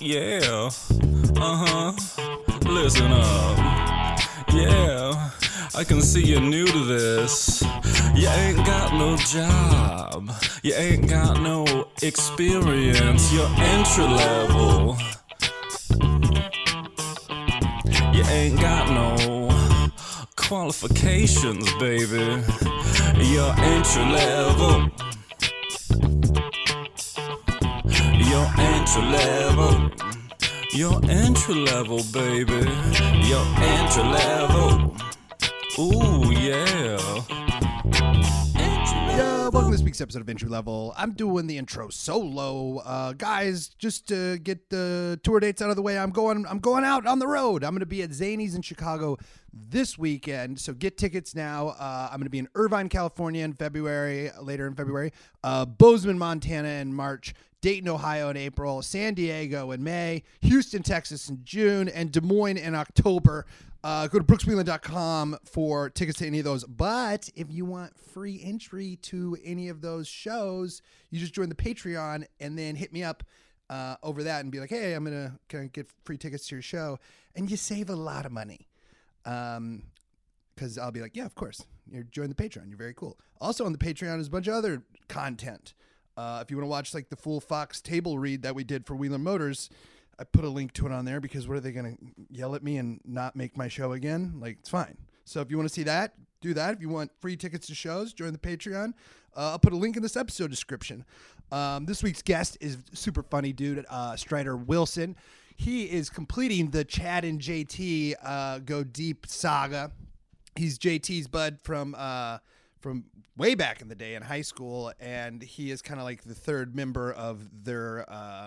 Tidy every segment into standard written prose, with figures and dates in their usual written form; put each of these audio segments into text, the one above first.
yeah. Listen up. Yeah, I can see you're new to this. You ain't got no job. You ain't got no experience. You're entry level. You ain't got no qualifications, baby. You're entry level. You're entry level. You're entry level, baby. You're entry level. Ooh, yeah. Yeah, welcome to this week's episode of Entry Level. I'm doing the intro solo. Guys, just to get the tour dates out of the way, I'm going out on the road. I'm going to be at Zanies in Chicago this weekend, so get tickets now. I'm going to be in Irvine, California in February, later in February, Bozeman, Montana in March, Dayton, Ohio in April, San Diego in May, Houston, Texas in June, and Des Moines in October. Go to brookswheeland.com for tickets to any of those. But if you want free entry to any of those shows, you just join the Patreon and then hit me up over that and be like, hey, can I get free tickets to your show? And you save a lot of money. Because I'll be like, yeah, of course. You're joining the Patreon. You're very cool. Also on the Patreon is a bunch of other content. If you want to watch like the full Fox table read that we did for Wheeler Motors, I put a link to it on there because what are they going to yell at me and not make my show again? Like, it's fine. So if you want to see that, do that. If you want free tickets to shows, join the Patreon. I'll put a link in this episode description. This week's guest is super funny dude, Strider Wilson. He is completing the Chad and JT Go Deep saga. He's JT's bud from way back in the day in high school, and he is kind of like the third member of their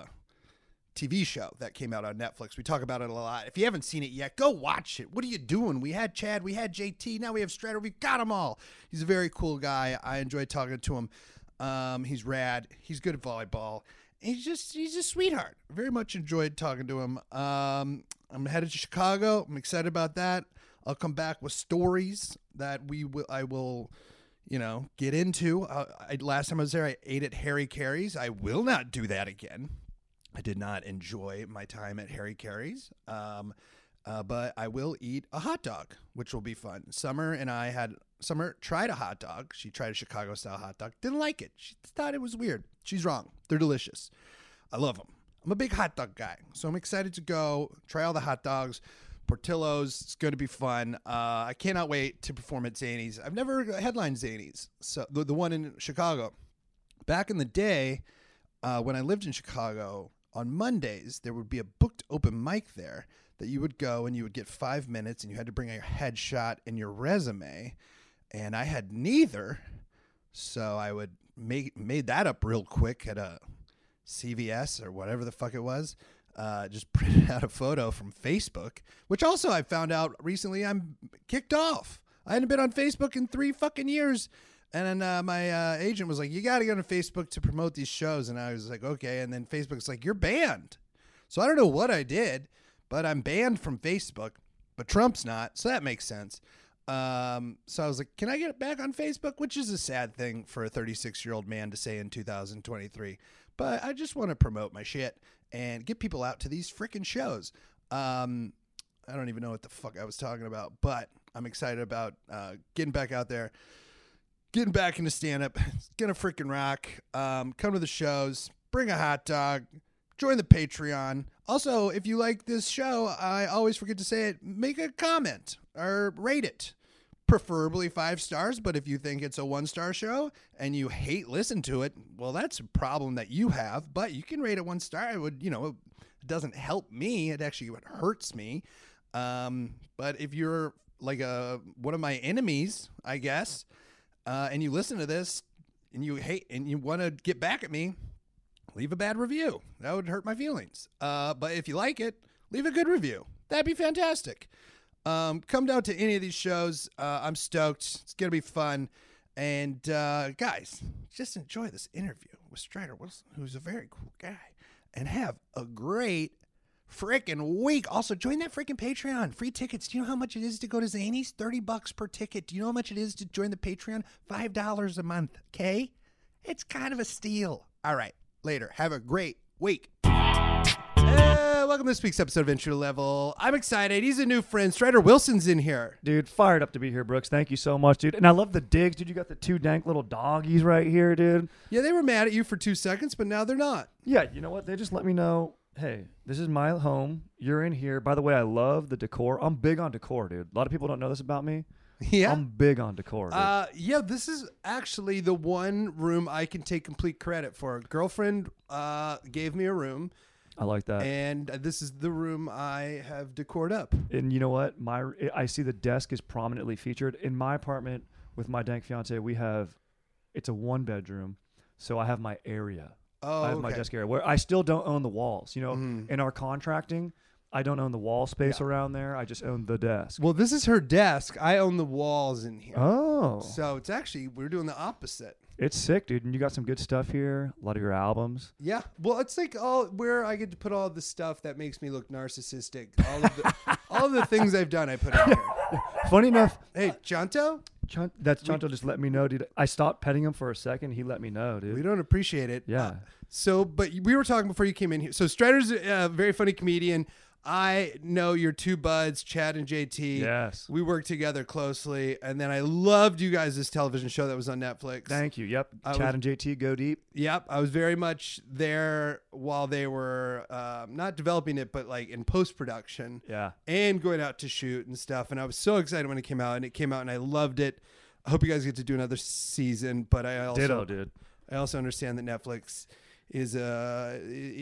TV show that came out on Netflix. We talk about it a lot. If you haven't seen it yet, go watch it. What are you doing? We had Chad, we had JT, now we have Strider. We've got them all. He's a very cool guy. I enjoyed talking to him. He's rad. He's good at volleyball. He's a sweetheart. Very much enjoyed talking to him. I'm headed to Chicago. I'm excited about that. I'll come back with stories that I will get into. Last time I was there, I ate at Harry Carey's. I will not do that again. I did not enjoy my time at Harry Carey's, but I will eat a hot dog, which will be fun. Summer tried a hot dog. She tried a Chicago-style hot dog. Didn't like it. She thought it was weird. She's wrong. They're delicious. I love them. I'm a big hot dog guy, so I'm excited to go try all the hot dogs. Portillo's, it's going to be fun. I cannot wait to perform at Zanies. I've never headlined Zanies, so the one in Chicago. Back in the day, when I lived in Chicago, on Mondays, there would be a booked open mic there that you would go and you would get 5 minutes and you had to bring a headshot and your resume. And I had neither. So I would made that up real quick at a CVS or whatever the fuck it was. Just printed out a photo from Facebook, which also I found out recently I'm kicked off. I hadn't been on Facebook in 3 fucking years. And then my agent was like, you got to go to Facebook to promote these shows. And I was like, okay. And then Facebook's like, you're banned. So I don't know what I did, but I'm banned from Facebook. But Trump's not. So that makes sense. So I was like, can I get back on Facebook? Which is a sad thing for a 36-year-old man to say in 2023. But I just want to promote my shit and get people out to these freaking shows. I don't even know what the fuck I was talking about. But I'm excited about getting back out there. Getting back into stand-up. It's going to freaking rock. Come to the shows. Bring a hot dog. Join the Patreon. Also, if you like this show, I always forget to say it, make a comment or rate it. Preferably 5 stars, but if you think it's a 1-star show and you hate listen to it, well, that's a problem that you have, but you can rate it 1 star. It would, it doesn't help me. It actually hurts me. But if you're like one of my enemies, I guess, and you listen to this and you hate and you want to get back at me, leave a bad review. That would hurt my feelings. But if you like it, leave a good review. That'd be fantastic. Come down to any of these shows. I'm stoked. It's going to be fun. And guys, just enjoy this interview with Strider Wilson, who's a very cool guy. And have a great freaking week. Also, join that freaking Patreon. Free tickets. Do you know how much it is to go to Zanies? $30 per ticket. Do you know how much it is to join the Patreon? $5 a month. Okay? It's kind of a steal. All right. Later. Have a great week. Hey, Welcome to this week's episode of Entry Level. I'm excited. He's a new friend. Strider Wilson's in here. Dude, fired up to be here, Brooks. Thank you so much, dude. And I love the digs, dude. You got the two dank little doggies right here, dude. Yeah, they were mad at you for 2 seconds, but now they're not. Yeah, you know what? They just let me know, hey, this is my home. You're in here. By the way, I love the decor. I'm big on decor, dude. A lot of people don't know this about me. Yeah. I'm big on decor, dude. Yeah, this is actually the one room I can take complete credit for. Girlfriend gave me a room. I like that. And this is the room I have decored up. And you know what? I see the desk is prominently featured. In my apartment with my dank fiance, it's a 1-bedroom, so I have my area. Oh, I have my desk area where I still don't own the walls. You know, in our contracting, I don't own the wall space around there. I just own the desk. Well, this is her desk. I own the walls in here. Oh. So it's actually, we're doing the opposite. It's sick, dude. And you got some good stuff here. A lot of your albums. Yeah. Well, it's like where I get to put all the stuff that makes me look narcissistic. All of the things I've done, I put in here. Funny enough. Hey, Chanto? Chanto just let me know, dude. I stopped petting him for a second. He let me know, dude. We don't appreciate it. Yeah. But we were talking before you came in here. So Strider's a very funny comedian. I know your two buds, Chad and JT. Yes. We work together closely. And then I loved you guys' television show that was on Netflix. Thank you. Yep. Chad and JT go deep. Yep. I was very much there while they were not developing it, but like in post-production. Yeah. And going out to shoot and stuff. And I was so excited when it came out. And it came out and I loved it. I hope you guys get to do another season. But I also, Ditto, dude. I also understand that Netflix is a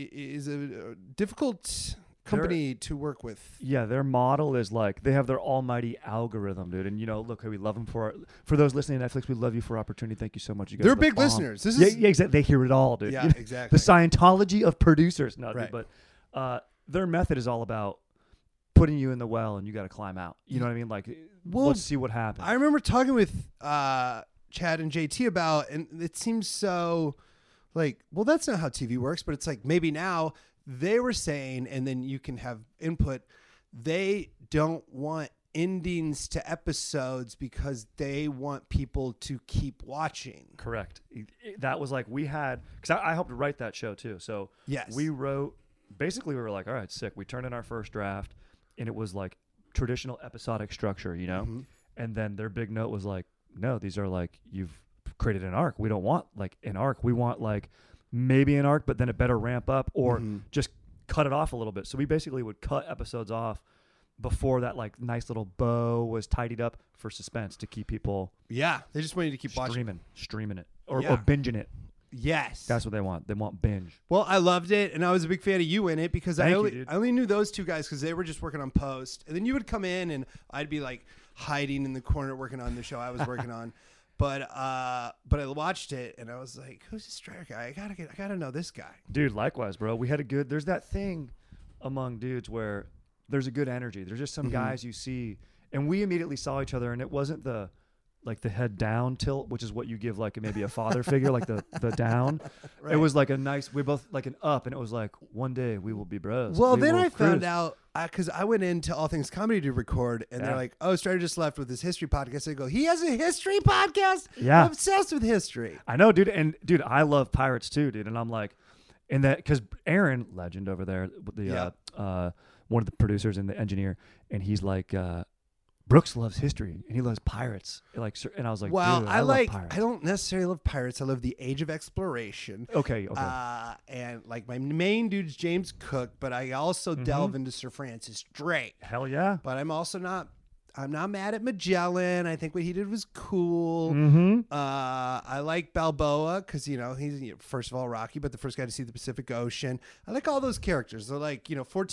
difficult company to work with. Yeah, their model is like they have their almighty algorithm, dude. And you know, look, we love them for those listening to Netflix. We love you for opportunity. Thank you so much. You guys They're are the big bomb. listeners. This yeah, is exactly. They hear it all, dude. Yeah, You know, exactly. The Scientology of producers, no, Right. dude, but their method is all about putting you in the well and you got to climb out. You know what I mean? Like, let's see what happens. I remember talking with Chad and JT about, and it seems so like, well, that's not how TV works, but it's like maybe now they were saying, and then you can have input, they don't want endings to episodes because they want people to keep watching. Correct. That was like we had, because I helped write that show too. So yes, we wrote, basically we were like, all right, sick. We turned in our first draft and it was like traditional episodic structure, you know? Mm-hmm. And then their big note was like, no, these are like, you've created an arc. We don't want like an arc. We want like maybe an arc, but then it better ramp up or just cut it off a little bit. So we basically would cut episodes off before that like nice little bow was tidied up for suspense to keep people yeah, they just want you to keep watching, streaming it or Yeah. binging it. Yes, That's what they want. They want binge. well, I loved it, and I was a big fan of you in it because Thank I you, dude. only knew those two guys because they were just working on post, and then you would come in, and I'd be like hiding in the corner working on the show I was working on. But I watched it, and I was like, "Who's this Strider guy? I gotta know this guy." Dude, likewise, bro. We had there's that thing among dudes where there's a good energy. There's just some guys you see, and we immediately saw each other, and it wasn't the head down tilt, which is what you give like maybe a father figure, like the down. Right. It was like a nice, we both like an up, and it was like one day we will be bros. Well, We then will I found cruise. out because I went into All Things Comedy to record, and they're Yeah. like, "Oh, Strider just left with his history podcast." I go, "He has a history podcast? Yeah. I'm obsessed with history." I know, dude. And dude, I love pirates too, dude. And I'm like, in that, because Aaron, legend over there, one of the producers and the engineer, and he's like, Brooks loves history and he loves pirates. Like, and I was like, Well, dude, I love pirates. I don't necessarily love pirates. I love the Age of Exploration. Okay. And like my main dude's James Cook, but I also delve into Sir Francis Drake. Hell yeah. But I'm not mad at Magellan. I think what he did was cool. Mm-hmm. I like Balboa because he's first of all Rocky, but the first guy to see the Pacific Ocean. I like all those characters. They're like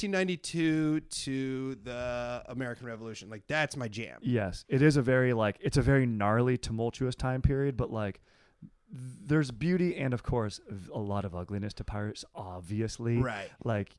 1492 to the American Revolution. Like that's my jam. Yes, it is it's a very gnarly, tumultuous time period, but like there's beauty and of course a lot of ugliness to pirates, obviously. Right. Like,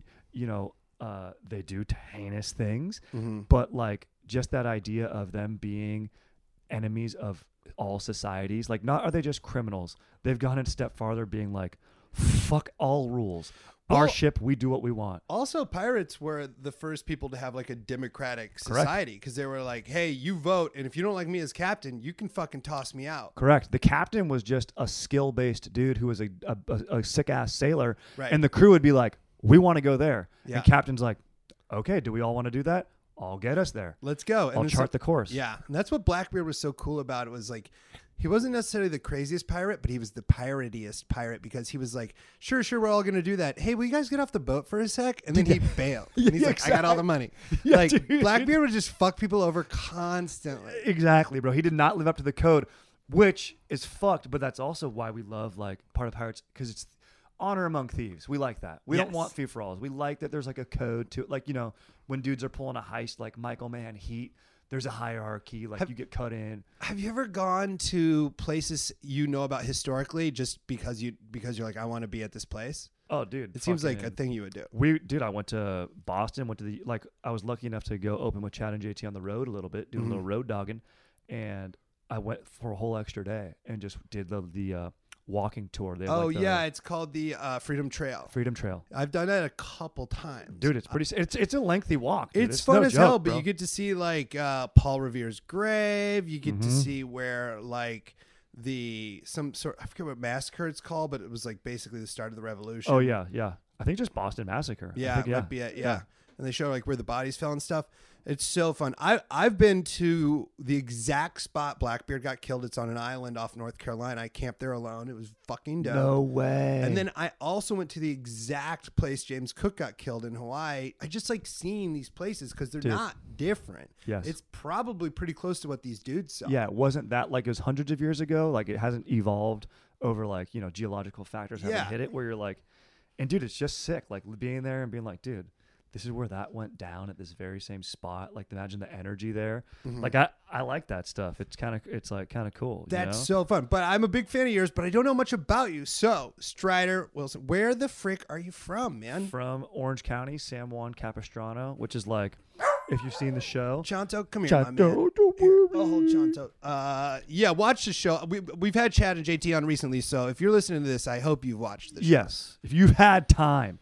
they do heinous things, Mm-hmm. but like just that idea of them being enemies of all societies, like not are they just criminals? They've gone a step farther, being like, fuck all rules. Well, Our ship, we do what we want. Also, pirates were the first people to have like a democratic society because they were like, hey, you vote, and if you don't like me as captain, you can fucking toss me out. Correct. The captain was just a skill-based dude who was a sick-ass sailor, Right. and the crew would be like, we want to go there. Yeah. And Captain's like, okay, do we all want to do that? I'll get us there. Let's go. I'll chart the course. Yeah. And that's what Blackbeard was so cool about. It was like, he wasn't necessarily the craziest pirate, but he was the piratiest pirate because he was like, sure, we're all going to do that. Hey, will you guys get off the boat for a sec? And then he bailed. And he's like, I got all the money. Yeah, like, dude. Blackbeard would just fuck people over constantly. Exactly, bro. He did not live up to the code, which is fucked, but that's also why we love like part of Pirates, because it's honor among thieves. We like that. We don't Yes. want free-for-alls. We like that there's like a code to it. Like, you know, when dudes are pulling a heist like Michael Mann Heat, there's a hierarchy. Like you get cut in. Have you ever gone to places you know about historically just because you're like, I want to be at this place? Oh, dude. It seems like a fucking- thing you would do. I went to Boston, I was lucky enough to go open with Chad and JT on the road a little bit, do a little road dogging, and I went for a whole extra day and just did the walking tour. They have, Oh, like, the yeah. It's called the Freedom Trail. Freedom Trail. I've done that a couple times. Dude, it's pretty, it's a lengthy walk. Dude. It's fun no as joke, hell, but bro. you get to see like Paul Revere's grave. You get to see where like I forget what massacre it's called, but it was like basically the start of the revolution. Oh, yeah. I think just Boston Massacre. I Yeah, think, it might be it. Yeah. And they show like where the bodies fell and stuff. It's so fun. I've been to the exact spot Blackbeard got killed. It's on an island off North Carolina. I camped there alone. It was fucking dope. No way. And then I also went to the exact place James Cook got killed in Hawaii. I just like seeing these places because they're Dude. not different. Yes. It's probably pretty close to what these dudes saw. Yeah, it wasn't that like it was hundreds of years ago. Like it hasn't evolved over like, you know, geological factors haven't Yeah. hit it where you're like, and dude, it's just sick. Like being there and being like, dude, this is where that went down at this very same spot. Like imagine the energy there. Like I like that stuff. It's kind of cool. That's you know? so fun. But I'm a big fan of yours, but I don't know much about you. So, Strider Wilson, where the frick are you from, man? From Orange County, San Juan Capistrano, which is like, if you've seen the show. Chanto, come here, my man. don't Here, worry. I'll hold Chanto. Yeah, watch the show. We've had Chad and JT on recently, so if you're listening to this, I hope you've watched the show. Yes, if you've had time.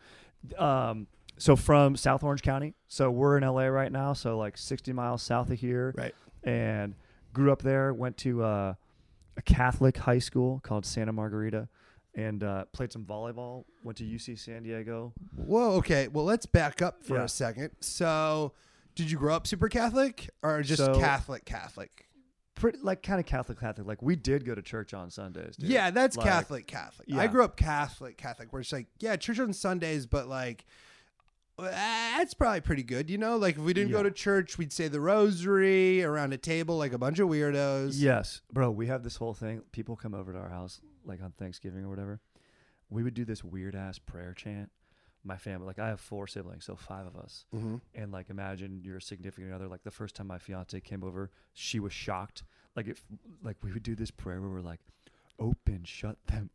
So from South Orange County. So we're in LA right now. So like 60 miles south of here. Right. And grew up there. Went to a Catholic high school called Santa Margarita, and played some volleyball. Went to UC San Diego. Whoa, okay. Well, let's back up for Yeah. a second. So, did you grow up super Catholic or just So- Catholic? Pretty like kind of Catholic. Like we did go to church on Sundays. Dude. Yeah, that's Like, Catholic. yeah. I grew up Catholic, where it's like, yeah, church on Sundays, but like, that's probably pretty good, you know? Like, if we didn't go Yeah. to church, we'd say the rosary around a table like a bunch of weirdos. Yes, bro. We have this whole thing. People come over to our house like on Thanksgiving or whatever. We would do this weird ass prayer chant. My family, like I have 4 siblings, so 5 of us. Mm-hmm. And like imagine your significant other. Like the first time my fiance came over, she was shocked. Like like we would do this prayer where we're like, open, shut them,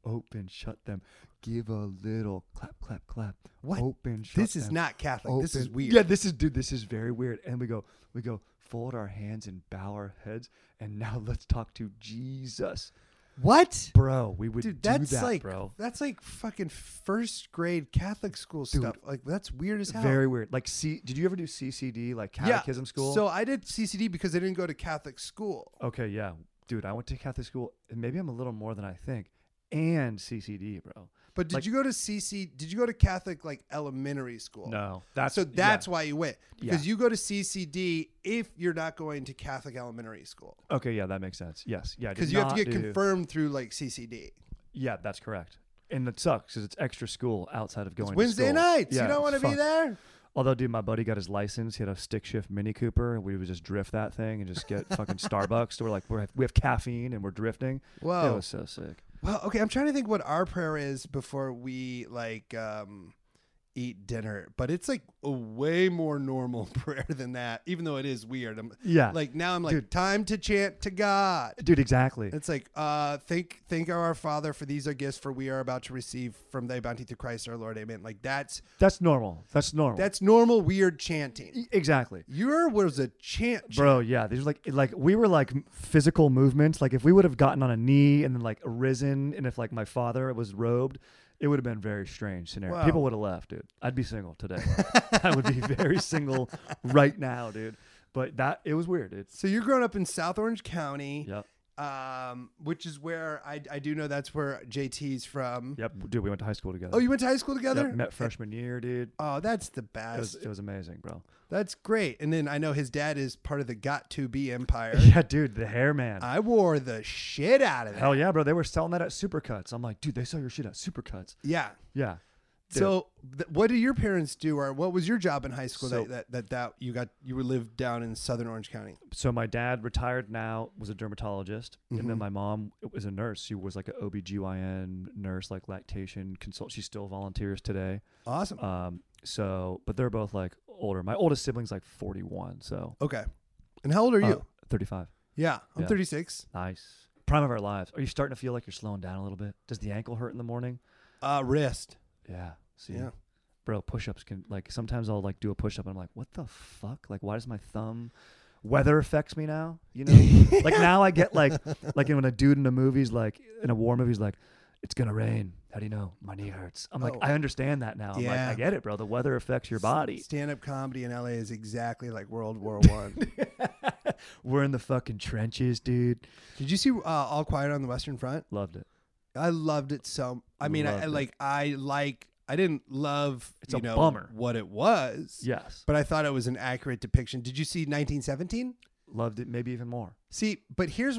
give a little clap, clap, clap. What? Open, shut This them. is not Catholic. This is Open. weird. Yeah, this is very weird. And we go, fold our hands and bow our heads, and now let's talk to Jesus. What? Bro, we would Dude, do that's that, like bro. that's like fucking first grade Catholic school stuff. Like that's weird as hell. Very weird. Like, did you ever do CCD, like catechism school? So I did CCD because I didn't go to Catholic school. Okay, yeah. Dude, I went to Catholic school, and maybe I'm a little more than I think, and CCD, bro. But did Like- you go to Did you go to Catholic like elementary school? No. So that's why you went, because Yeah. you go to CCD if you're not going to Catholic elementary school, Okay, yeah, that makes sense. Yes. Yeah. I did because you have to not get do- confirmed through like CCD. Yeah, that's correct. And it sucks because it's extra school outside of going It's to Wednesday school. nights. Yeah, You don't want to be fuck. there. Although, dude, my buddy got his license. He had a stick shift Mini Cooper, and we would just drift that thing and just get fucking Starbucks. So we're like, we have caffeine and we're drifting. Whoa. It was so sick. Well, okay. I'm trying to think what our prayer is before we like eat dinner, but it's like a way more normal prayer than that. Even though it is weird. Yeah. Like now I'm like, Dude. time to chant to God. Dude, exactly. It's like, thank our Father, for these are gifts, for we are about to receive from thy bounty through Christ our Lord. Amen. Like that's normal. That's normal. that's normal weird chanting. Exactly. Your was a chant. Bro, yeah, these are like we were like physical movements. Like if we would have gotten on a knee and then like arisen, and if like my father was robed, it would have been a very strange scenario. Wow. People would have left, dude. I'd be single today. I would be very single right now, dude. But it was weird. It's So you're growing up in South Orange County. yep. which is where I do know that's where JT's from. Yep, dude, we went to high school together. Oh, you went to high school together? Yep, met freshman year, dude. Oh, that's the best. It was amazing, bro. That's great. And then I know his dad is part of the Got To Be empire. Yeah, dude, the hair man. I wore the shit out of that. Hell yeah, bro. They were selling that at Supercuts. I'm like, dude, they sell your shit at Supercuts. Yeah. Yeah. Dude. So, what do your parents do, or what was your job in high school So- that you lived down in Southern Orange County? So my dad retired now, was a dermatologist, and then my mom was a nurse. She was like an OBGYN nurse, like lactation consult. She still volunteers today. Awesome. But they're both like older. My oldest sibling's like 41, so Okay. And how old are you? 35. Yeah, I'm Yeah. 36. Nice. Prime of our lives. Are you starting to feel like you're slowing down a little bit? Does the ankle hurt in the morning? Wrist. Yeah. See, Yeah. bro, push-ups can, like, sometimes I'll like do a push-up and I'm like, what the fuck? Like, why does my thumb weather affects me now? You know, like now I get like when a dude in a movie's like in a war movie's like, it's gonna rain. How do you know? My knee hurts. I'm like, Oh. I understand that now. I'm like, Yeah. I get it, bro. The weather affects your body. Stand-up comedy in LA is exactly like World War One. We're in the fucking trenches, dude. Did you see All Quiet on the Western Front? Loved it. I loved it so. I mean, Loved it. I didn't love It's a bummer. what it was. Yes. But I thought it was an accurate depiction. Did you see 1917? Loved it. Maybe even more. See, but here's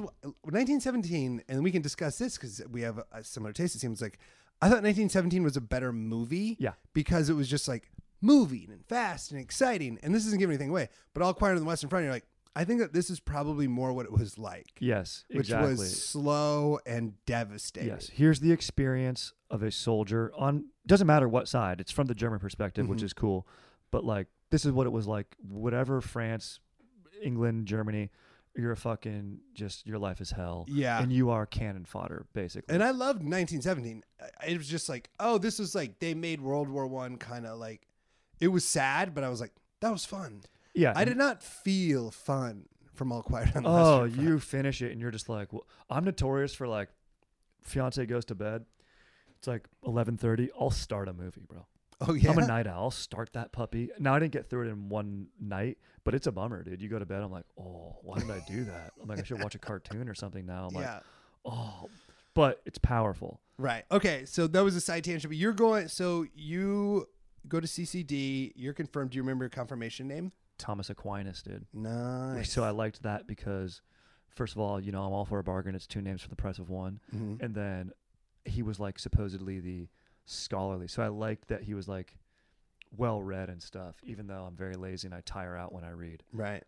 1917, and we can discuss this because we have a similar taste. It seems like I thought 1917 was a better movie. Yeah. Because it was just like moving and fast and exciting, and this isn't giving anything away. But All Quiet on the Western Front, you're like, I think that this is probably more what it was like. Yes, Which exactly. was slow and devastating. Yes. Here's the experience of a soldier on, doesn't matter what side. It's from the German perspective, which is cool. But like, this is what it was like. Whatever, France, England, Germany, you're a fucking just, your life is hell. Yeah. And you are cannon fodder, basically. And I loved 1917. It was just like, oh, this was like, they made World War I kind of like, it was sad, but I was like, that was fun. Yeah. I did not feel fun from All Quiet on the Oh, Western Front. you finish it and you're just like, well, I'm notorious for like, fiance goes to bed. It's like 11:30. I'll start a movie, bro. Oh, yeah. I'm a night owl. I'll start that puppy. Now I didn't get through it in one night, but it's a bummer, dude. You go to bed. I'm like, oh, why did I do that? I'm like, I should watch a cartoon or something now. I'm Yeah. like, oh, but it's powerful. Right. Okay. So that was a side tangent, but you're going, so you go to CCD. You're confirmed. Do you remember your confirmation name? Thomas Aquinas, dude. Nice. So I liked that because, first of all, you know, I'm all for a bargain. It's 2 names for the price of 1. Mhm. And then he was like supposedly the scholarly. So I liked that he was like well read and stuff, even though I'm very lazy and I tire out when I read. Right.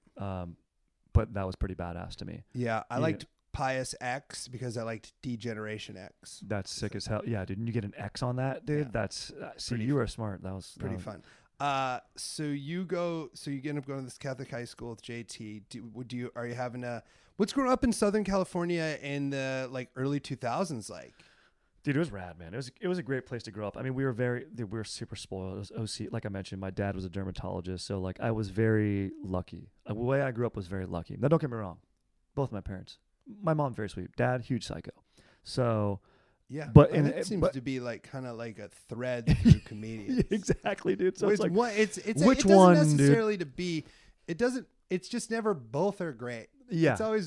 But that was pretty badass to me. Yeah. I Yeah. liked Pious X because I liked Degeneration X. That's sick as hell. Yeah, didn't you get an X on that, dude? Yeah. That's see, Pretty you were smart. That was Pretty that was- fun. So you end up going to this Catholic high school with JT. Are you having what's growing up in Southern California in the like early 2000s like? Dude, it was rad, man. It was a great place to grow up. I mean, we were super spoiled. It was OC, like I mentioned, my dad was a dermatologist, so like I was very lucky. The way I grew up was very lucky. Now, don't get me wrong, both my parents. My mom very sweet. Dad, huge psycho. So Yeah, But- and and- it seems but- to be like kind of like a thread through comedians. exactly, dude. So Which it's like one, which it doesn't one, dude? necessarily to be. It doesn't. It's just never both are great. Yeah. It's always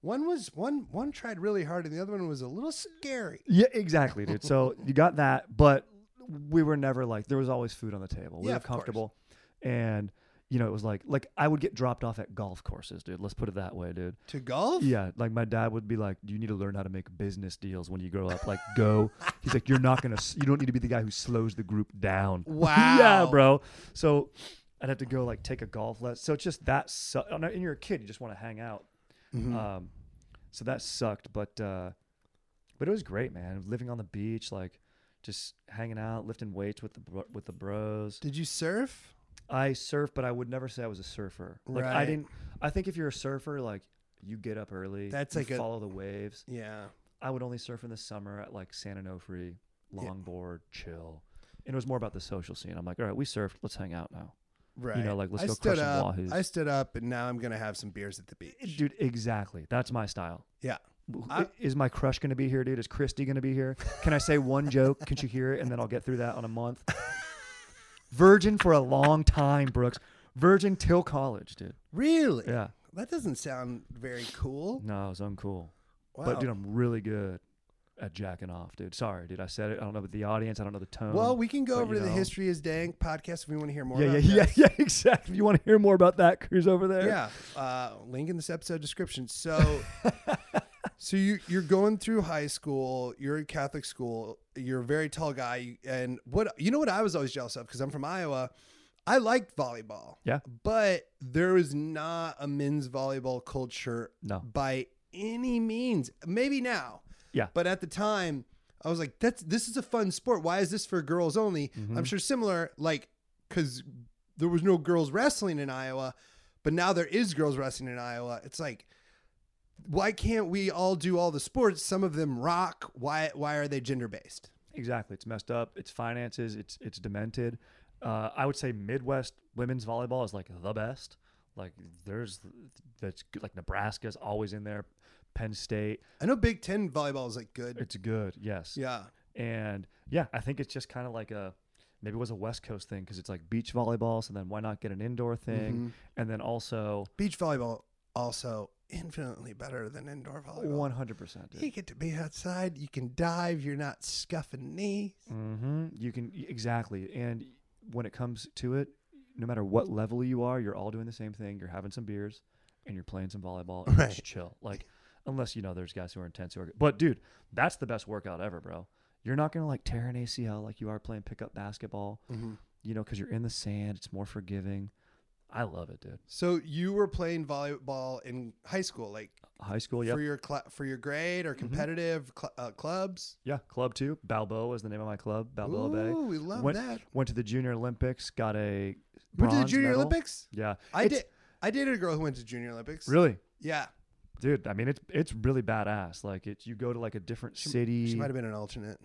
one tried really hard and the other one was a little scary. Yeah, exactly, dude. So you got that, but we were never like, there was always food on the table. We Yeah, were of course. comfortable. And, you know, it was like I would get dropped off at golf courses, dude. Let's put it that way, dude. To golf? Yeah, like my dad would be like, you need to learn how to make business deals when you grow up. Like, go. He's like, you don't need to be the guy who slows the group down. Wow. Yeah, bro. So I'd have to go like take a golf lesson. So it's just that, and you're a kid, you just want to hang out. Mhm. So that sucked, but it was great, man. Living on the beach, like just hanging out, lifting weights with the bros. Did you surf? I surf, but I would never say I was a surfer. Like I Right. didn't. I think if you're a surfer, like you get up early. That's you like a- follow the waves. Yeah. I would only surf in the summer at like San Onofre, longboard, chill. And it was more about the social scene. I'm like, all right, we surfed. Let's hang out now. Right. like, let's I go stood crush some up. wahoos. I stood up and now I'm going to have some beers at the beach. Dude, exactly. That's my style. Yeah. Is my crush going to be here, dude? Is Christy going to be here? Can I say one joke? Can she hear it? And then I'll get through that on a month. Virgin for a long time, Brooks. Virgin till college, dude. Really? Yeah. That doesn't sound very cool. No, it was uncool. Wow. But dude, I'm really good at jacking off, dude. Sorry, dude. I said it. I don't know the audience. I don't know the tone. Well, we can go but, over you to the know. History is Dank podcast if we want to hear more. Yeah, about yeah, this. yeah, exactly. If you want to hear more about that, cruise over there. Yeah, link in this episode description. So, so you're going through high school. You're in Catholic school. You're a very tall guy, and what I was always jealous of because I'm from Iowa. I liked volleyball. Yeah. But there was not a men's volleyball culture No. by any means. Maybe now. Yeah. But at the time, I was like, this is a fun sport. Why is this for girls only? Mm-hmm. I'm sure similar, like, because there was no girls wrestling in Iowa, but now there is girls wrestling in Iowa. It's like, why can't we all do all the sports? Some of them rock. Why are they gender based? Exactly. It's messed up. It's finances. It's demented. I would say Midwest women's volleyball is like the best. Like that's like Nebraska's always in there. Penn State. I know Big Ten volleyball is like good. It's good. Yes. Yeah. And yeah, I think it's just kind of like maybe it was a West Coast thing because it's like beach volleyball. So then why not get an indoor thing? Mhm. And then also Beach volleyball also infinitely better than indoor volleyball. 100%. You get to be outside. You can dive. You're not scuffing knees. Mm-hmm. You can exactly. And when it comes to it, no matter what level you are, you're all doing the same thing. You're having some beers and you're playing some volleyball and Right. just chill. Like, unless, there's guys who are intense. But dude, that's the best workout ever, bro. You're not going to like tear an ACL like you are playing pickup basketball, because you're in the sand. It's more forgiving. I love it, dude. So you were playing volleyball in high school, like High school, yeah. for your grade or competitive clubs? Yeah, Club 2. Balboa is the name of my club, Balboa Bay. Ooh, we love went, that. Went to the Junior Olympics, got a Went to the bronze Junior medal. Olympics? Yeah. I dated a girl who went to Junior Olympics. Really? Yeah. Dude, I mean, it's really badass. Like, you go to like a different city. She might have been an alternate.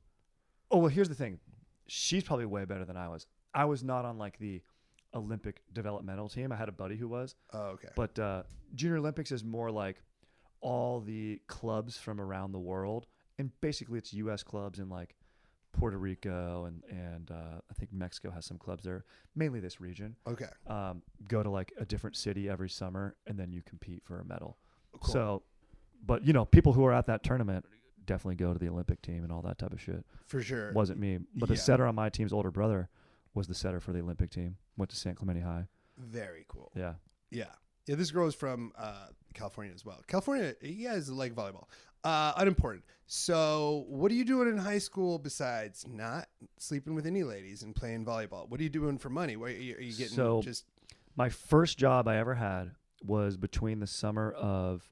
Oh, well, here's the thing. She's probably way better than I was. I was not on like the Olympic developmental team. I had a buddy who was. Oh, okay. But Junior Olympics is more like all the clubs from around the world. And basically it's U.S. clubs in like Puerto Rico and I think Mexico has some clubs there, mainly this region. Okay. Go to like a different city every summer and then you compete for a medal. Cool. So, but people who are at that tournament definitely go to the Olympic team and all that type of shit. For sure. Wasn't me. But the Yeah. setter on my team's older brother was the setter for the Olympic team. Went to San Clemente High. Very cool. Yeah. Yeah. Yeah, this girl is from California as well. California, you guys like volleyball. Unimportant. So what are you doing in high school besides not sleeping with any ladies and playing volleyball? What are you doing for money? What are you getting So- just... My first job I ever had was between the summer of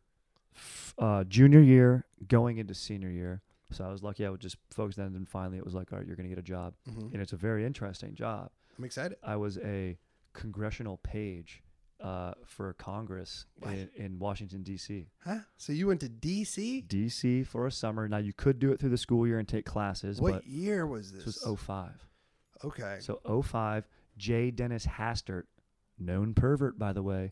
junior year going into senior year. So I was lucky I would just focus then, and finally it was like, all right, you're going to get a job. Mhm. And it's a very interesting job. I'm excited. I was a congressional page for Congress in Washington, D.C. Huh? So you went to D.C.? D.C. for a summer. Now, you could do it through the school year and take classes, What but year was this? this was 05. Okay. So 05, J. Dennis Hastert, known pervert, by the way.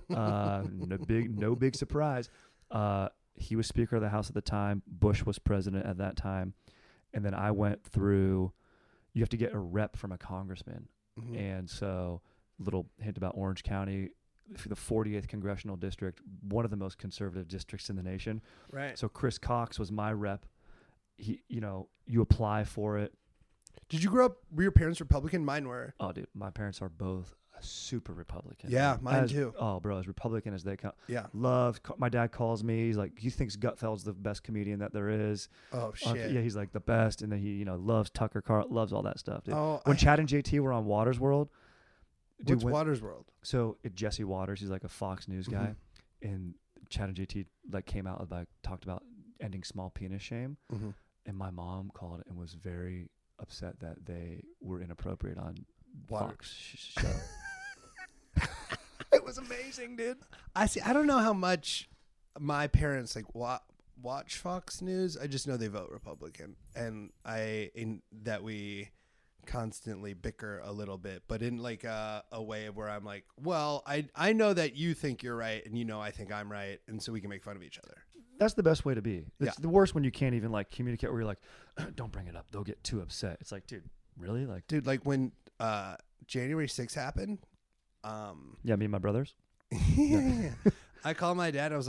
No big surprise. He was Speaker of the House at the time. Bush was president at that time. And then I went through, you have to get a rep from a congressman. Mhm. And so, little hint about Orange County, for the 48th congressional district, one of the most conservative districts in the nation. Right. So Chris Cox was my rep. He, you apply for it. Did you grow up, were your parents Republican? Mine were. Oh, dude, my parents are both super Republican. Yeah, mine too. Oh, bro, as Republican as they come. Yeah. My dad calls me. He's like, he thinks Gutfeld's the best comedian that there is. Oh, shit. Yeah, he's like the best. And then he, loves Tucker Carlson, loves all that stuff, dude. Oh, When Chad and JT were on Waters World. Dude, What's Waters World? So Jesse Waters, he's like a Fox News guy. And Chad and JT like came out and talked about ending small penis shame. Mm-hmm. And my mom called and was very upset that they were inappropriate on Waters. Fox show. It was amazing, dude. I don't know how much my parents like watch Fox News. I just know they vote Republican, and that we constantly bicker a little bit, but in like a way of where I'm like, well, I know that you think you're right, and I think I'm right, and so we can make fun of each other. That's the best way to be. It's Yeah. the worst when you can't even like communicate where you're like, don't bring it up. They'll get too upset. It's like, dude, really? Like, Dude, like when January 6th happened, yeah, me and my brothers. I called my dad. I was like,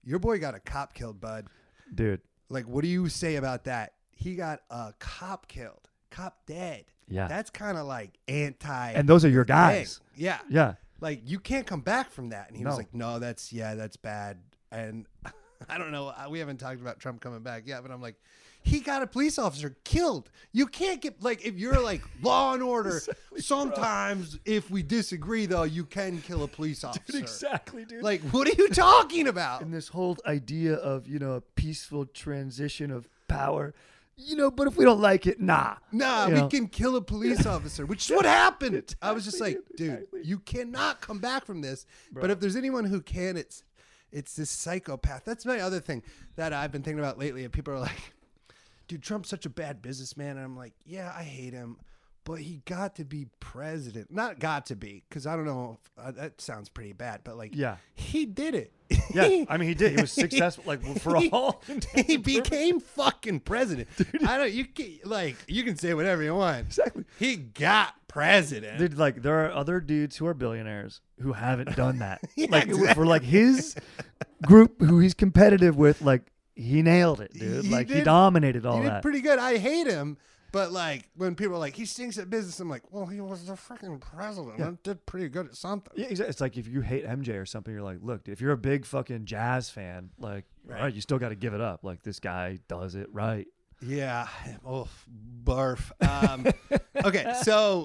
Your boy got a cop killed, bud. Dude. Like, what do you say about that? He got a cop killed, cop dead. Yeah. That's kind of like anti. And those are your guys. thing. Yeah. Yeah. Like, you can't come back from that. And he was No. like, no, that's bad. And I don't know. We haven't talked about Trump coming back yet, but I'm like, he got a police officer killed. You can't get, like, if you're like Law and Order, sometimes if we disagree, though, you can kill a police officer. Dude, exactly, dude. Like, what are you talking about? And this whole idea of, a peaceful transition of power, but if we don't like it, nah. Nah, You we know? can kill a police officer, which is what happened. I was just like, Exactly, dude, exactly. you cannot come back from this. Bro. But if there's anyone who can, it's this psychopath. That's my other thing that I've been thinking about lately. And people are like, dude, Trump's such a bad businessman. And I'm like, yeah, I hate him, but he got to be president. Not got to be, because I don't know. That sounds pretty bad, but like, Yeah. he did it. Yeah, I mean, he did. He was successful, like, for all. He became fucking president. I don't. You can say whatever you want. Exactly. He got president. Dude, like, there are other dudes who are billionaires who haven't done that. Yeah, like, exactly. for, like, his group who he's competitive with, like, he nailed it, dude. He Like, he did- dominated all He did that. pretty good. I hate him, but like when people are like, he stinks at business, I'm like, well, he was the freaking president. Yeah. I did pretty good at something. Yeah, exactly. It's like if you hate MJ or something, you're like, look, if you're a big fucking jazz fan, like, Right. all right, you still got to give it up. Like, this guy does it right. Yeah. Oh, barf. Okay, so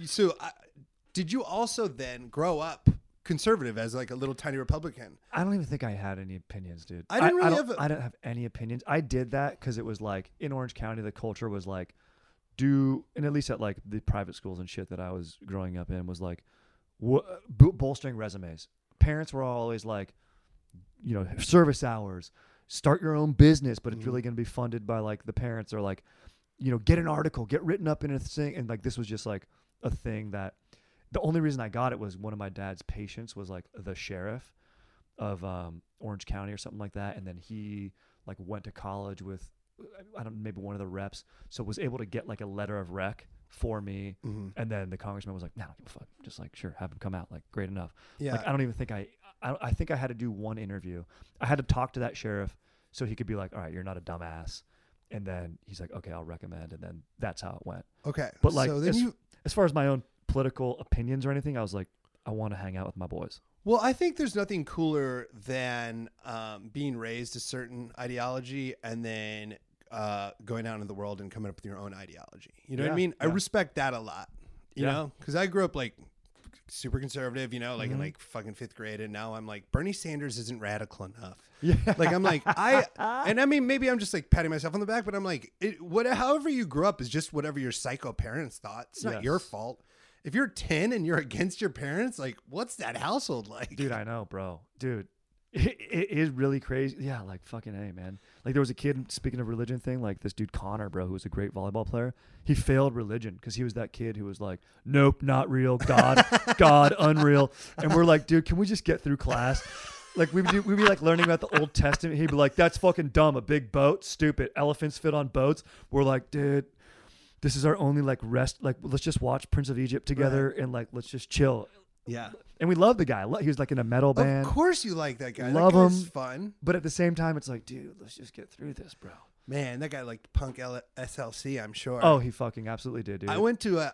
did you also then grow up conservative as like a little tiny Republican? I don't even think I had any opinions, dude. I didn't really don't, have I don't have any opinions. I did that because it was like in Orange County, the culture was like, and at least at like the private schools and shit that I was growing up in was like, bolstering resumes. Parents were always like, service hours, start your own business, but it's really going to be funded by like the parents, or like, get an article, get written up in a thing. And like, this was just like a thing that the only reason I got it was one of my dad's patients was like the sheriff of Orange County or something like that. And then he like went to college with, maybe one of the reps. So was able to get like a letter of rec for me. Mm-hmm. And then the congressman was like, no, I don't give a fuck. Just like, sure, have him come out. Like, great enough. Yeah. Like, I don't even think I think I had to do one interview. I had to talk to that sheriff so he could be like, all right, you're not a dumbass. And then he's like, okay, I'll recommend. And then that's how it went. Okay. But like, so then as far as my own political opinions or anything, I was like, I want to hang out with my boys. Well, I think there's nothing cooler than being raised a certain ideology and then going out into the world and coming up with your own ideology. You know what I Yeah, mean? I yeah. respect that a lot, you Yeah. know, because I grew up like super conservative, like in like fucking fifth grade. And now I'm like, Bernie Sanders isn't radical enough. Yeah. Like, I'm like, and I mean, maybe I'm just like patting myself on the back, but I'm like, however you grew up is just whatever your psycho parents thought. It's not your Yes. fault. If you're 10 and you're against your parents, like, what's that household like? Dude, I know, bro. Dude, it is really crazy. Yeah, like fucking A, man. Like there was a kid, speaking of religion thing, like this dude Connor, bro, who was a great volleyball player. He failed religion because he was that kid who was like, nope, not real. God, God, unreal. And we're like, dude, can we just get through class? Like we'd be like learning about the Old Testament. He'd be like, that's fucking dumb. A big boat, stupid. Elephants fit on boats. We're like, dude, this is our only like rest. Like, let's just watch Prince of Egypt together and like, let's just chill. Yeah. And we love the guy. He was like in a metal band. Of course you like that guy. Love that guy's him. fun. But at the same time, it's like, dude, let's just get through this, bro. Man, that guy liked punk SLC, I'm sure. Oh, he fucking absolutely did, dude. I went to a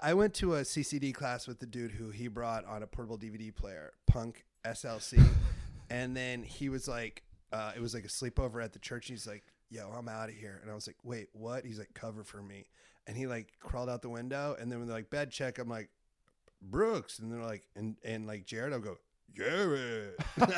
CCD class with the dude who he brought on a portable DVD player, Punk SLC. And then he was like, it was like a sleepover at the church. He's like, yo, I'm out of here. And I was like, wait, what? He's like, cover for me. And he like crawled out the window. And then when they're like, bed check, I'm like, Brooks. And they're like, and like Jared, I'll go, Jared.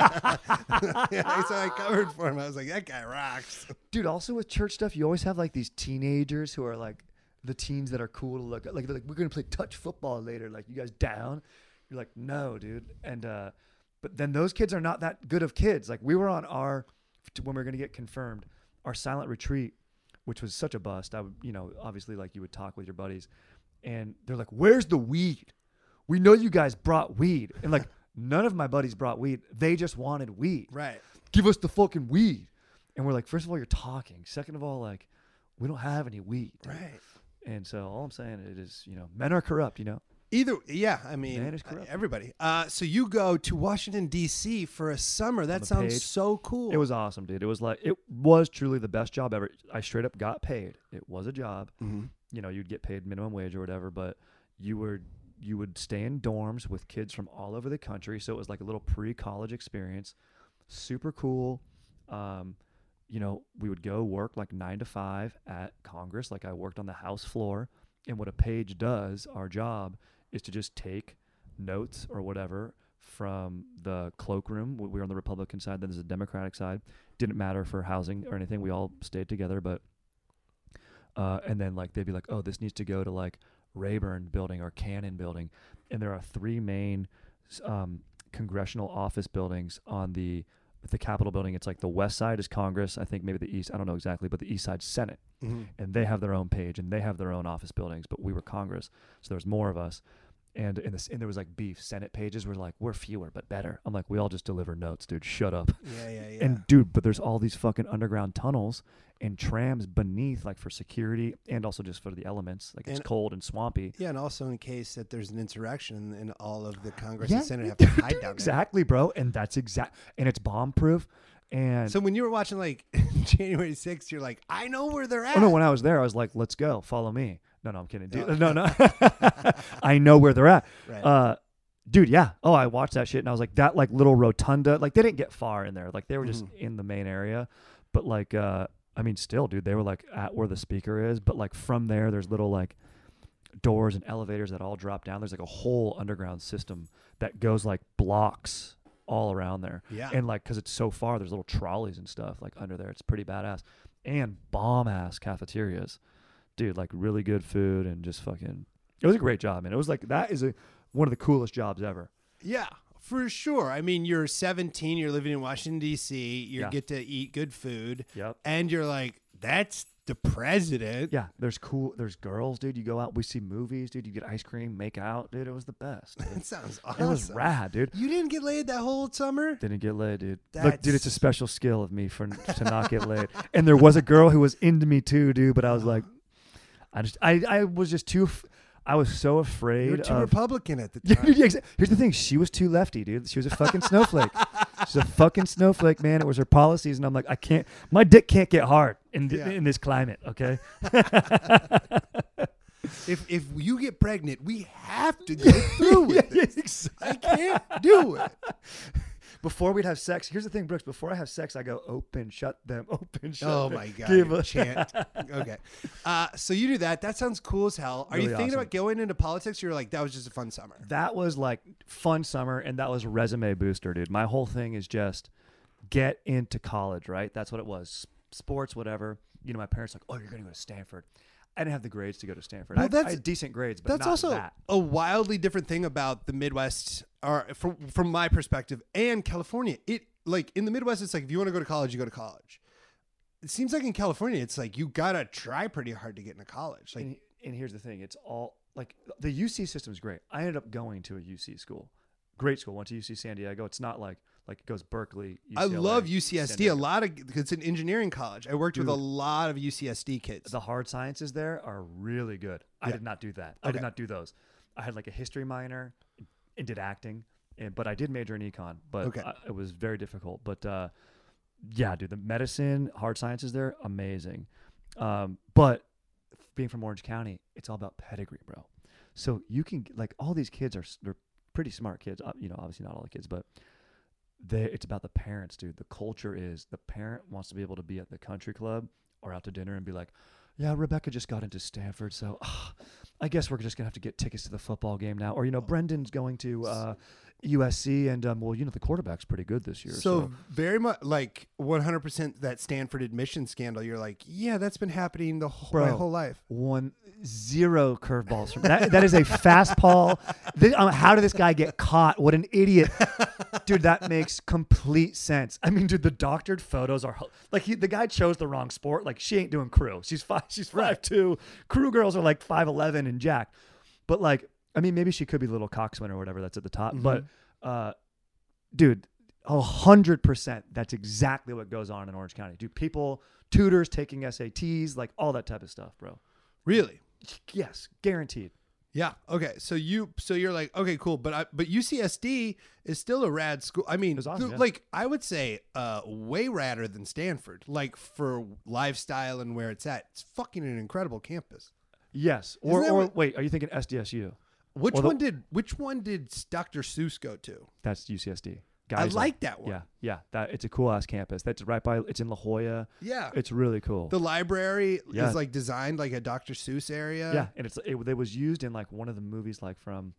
Yeah, so I covered for him. I was like, that guy rocks. Dude, also with church stuff, you always have like these teenagers who are like the teens that are cool to look at. Like, they're like, we're going to play touch football later. Like, you guys down? You're like, no, dude. And, but then those kids are not that good of kids. Like, we were on when we were going to get confirmed, our silent retreat, which was such a bust. I would, obviously like you would talk with your buddies and they're like, where's the weed? We know you guys brought weed. And like, none of my buddies brought weed. They just wanted weed. Right. Give us the fucking weed. And we're like, first of all, you're talking. Second of all, like, we don't have any weed. Right. And so all I'm saying is, men are corrupt, I mean, Man is corrupt. everybody. So you go to Washington, D.C. for a summer. That the sounds page. so cool. It was awesome, dude. It was truly the best job ever. I straight up got paid. It was a job. Mm-hmm. You know, you'd get paid minimum wage or whatever, but you would stay in dorms with kids from all over the country. So it was like a little pre-college experience. Super cool. You know, we would go work like 9 to 5 at Congress. Like I worked on the House floor. And what a page does, our job, is to just take notes or whatever from the cloakroom. We were on the Republican side, then there's a Democratic side. Didn't matter for housing or anything. We all stayed together, but and then like they'd be like, oh, this needs to go to like Rayburn building or Cannon building. And there are 3 main congressional office buildings on the Capitol building. It's like the west side is Congress, I think maybe the east, I don't know exactly, but the east side's Senate. Mm-hmm. And they have their own page and they have their own office buildings, but we were Congress. So there was more of us. And there was like beef. Senate pages were like, we're fewer but better. I'm like, we all just deliver notes, dude. Shut up. Yeah. And dude, but there's all these fucking underground tunnels and trams beneath, like for security and also just for the elements. Like it's cold and swampy. Yeah, and also in case that there's an insurrection and all of the Congress Yeah, and Senate have to hide down there. Exactly, bro. And that's and it's bomb proof. And So when you were watching like January 6th, you're like, I know where they're at. oh no, when I was there, I was like, let's go, follow me. No, I'm kidding. Dude. No. I know where they're at. Right. Dude, yeah. Oh, I watched that shit and I was like, that like little rotunda, like they didn't get far in there. Like they were just in the main area. But like, I mean, still, dude, they were like at where the speaker is. But like from there, there's little like doors and elevators that all drop down. There's like a whole underground system that goes like blocks all around there. Yeah. And like, cause it's so far, there's little trolleys and stuff like under there. It's pretty badass. And bomb ass cafeterias. Dude, like really good food and just fucking, it was a great job, man. It was like, that is one of the coolest jobs ever. Yeah, for sure. I mean, you're 17, you're living in Washington, D.C., you Yeah. get to eat good food, Yep. and you're like, that's the president. Yeah. There's girls, dude. You go out, we see movies, dude. You get ice cream, make out, dude. It was the best. Dude. That sounds awesome. It was rad, dude. You didn't get laid that whole summer? Didn't get laid, dude. Look, That's- dude, it's a special skill of me to not get laid. And there was a girl who was into me too, dude. But I was like, I was just too. I was so afraid. You were too of, Republican at the Yeah, time. yeah, Here's the thing. She was too lefty, dude. She was a fucking snowflake. She's a fucking snowflake, man. It was her policies. And I'm like, I can't. My dick can't get hard in this climate, okay? If you get pregnant, we have to go through with this. I can't do it. Before we'd have sex, here's the thing, Brooks. Before I have sex, I go, open, shut them, open, shut Oh them. my God. Give you a chant. Okay. So you do that. That sounds cool as hell. Are you Really thinking awesome. about going into politics? Or you're like, that was just a fun summer. That was like fun summer, and that was resume booster, dude. My whole thing is just get into college, right? That's what it was. Sports, whatever. You know, my parents like, oh, you're going to go to Stanford. I didn't have the grades to go to Stanford. Well, I had decent grades, but That's not also that. a wildly different thing about the Midwest, or from my perspective, and California. It like in the Midwest, it's like if you want to go to college, you go to college. It seems like in California, it's like you gotta try pretty hard to get into college. Like, And here's the thing. It's all like the UC system is great. I ended up going to a UC school. Great school. Went to UC San Diego. It's not like it goes Berkeley, UCLA, I love San UCSD Diego. a lot of. It's an engineering college. I worked with a lot of UCSD kids. The hard sciences there are really good. I Yeah. did not do that. I Okay. did not do those. I had like a history minor and did acting, but I did major in econ, but Okay. it was very difficult. But yeah, dude, the medicine, hard sciences there, amazing. But being from Orange County, it's all about pedigree, bro. So you can like all these kids they're pretty smart kids. You know, obviously not all the kids, but it's about the parents, dude. The culture is the parent wants to be able to be at the country club or out to dinner and be like, yeah, Rebecca just got into Stanford, so I guess we're just going to have to get tickets to the football game now. Or, you know, Brendan's going to USC, and, well, you know, the quarterback's pretty good this year. So very much like 100% that Stanford admission scandal. You're like, yeah, that's been happening my whole life. 0 curveballs from that. That is a fastball. How did this guy get caught? What an idiot. Dude, that makes complete sense. I mean, dude, the doctored photos are like the guy chose the wrong sport. Like she ain't doing crew. She's 5'2". Crew girls are like 5'11" and jacked. But like, I mean, maybe she could be little coxswain or whatever that's at the top. Mm-hmm. But dude, 100% that's exactly what goes on in Orange County. Dude, tutors taking SATs, like all that type of stuff, bro. Really? Yes, guaranteed. Yeah. Okay. So you're like, okay, cool. But UCSD is still a rad school. I mean, It's awesome, yeah. like I would say, way radder than Stanford. Like for lifestyle and where it's at, it's fucking an incredible campus. Yes. Isn't that Or what- wait, are you thinking SDSU? Which Well, one did Dr. Seuss go to? That's UCSD. I Geisel. like that one. Yeah. It's a cool ass campus. That's right by. It's in La Jolla. Yeah. It's really cool. The library Yeah. is like designed like a Dr. Seuss area. Yeah, and it was used in like one of the movies like from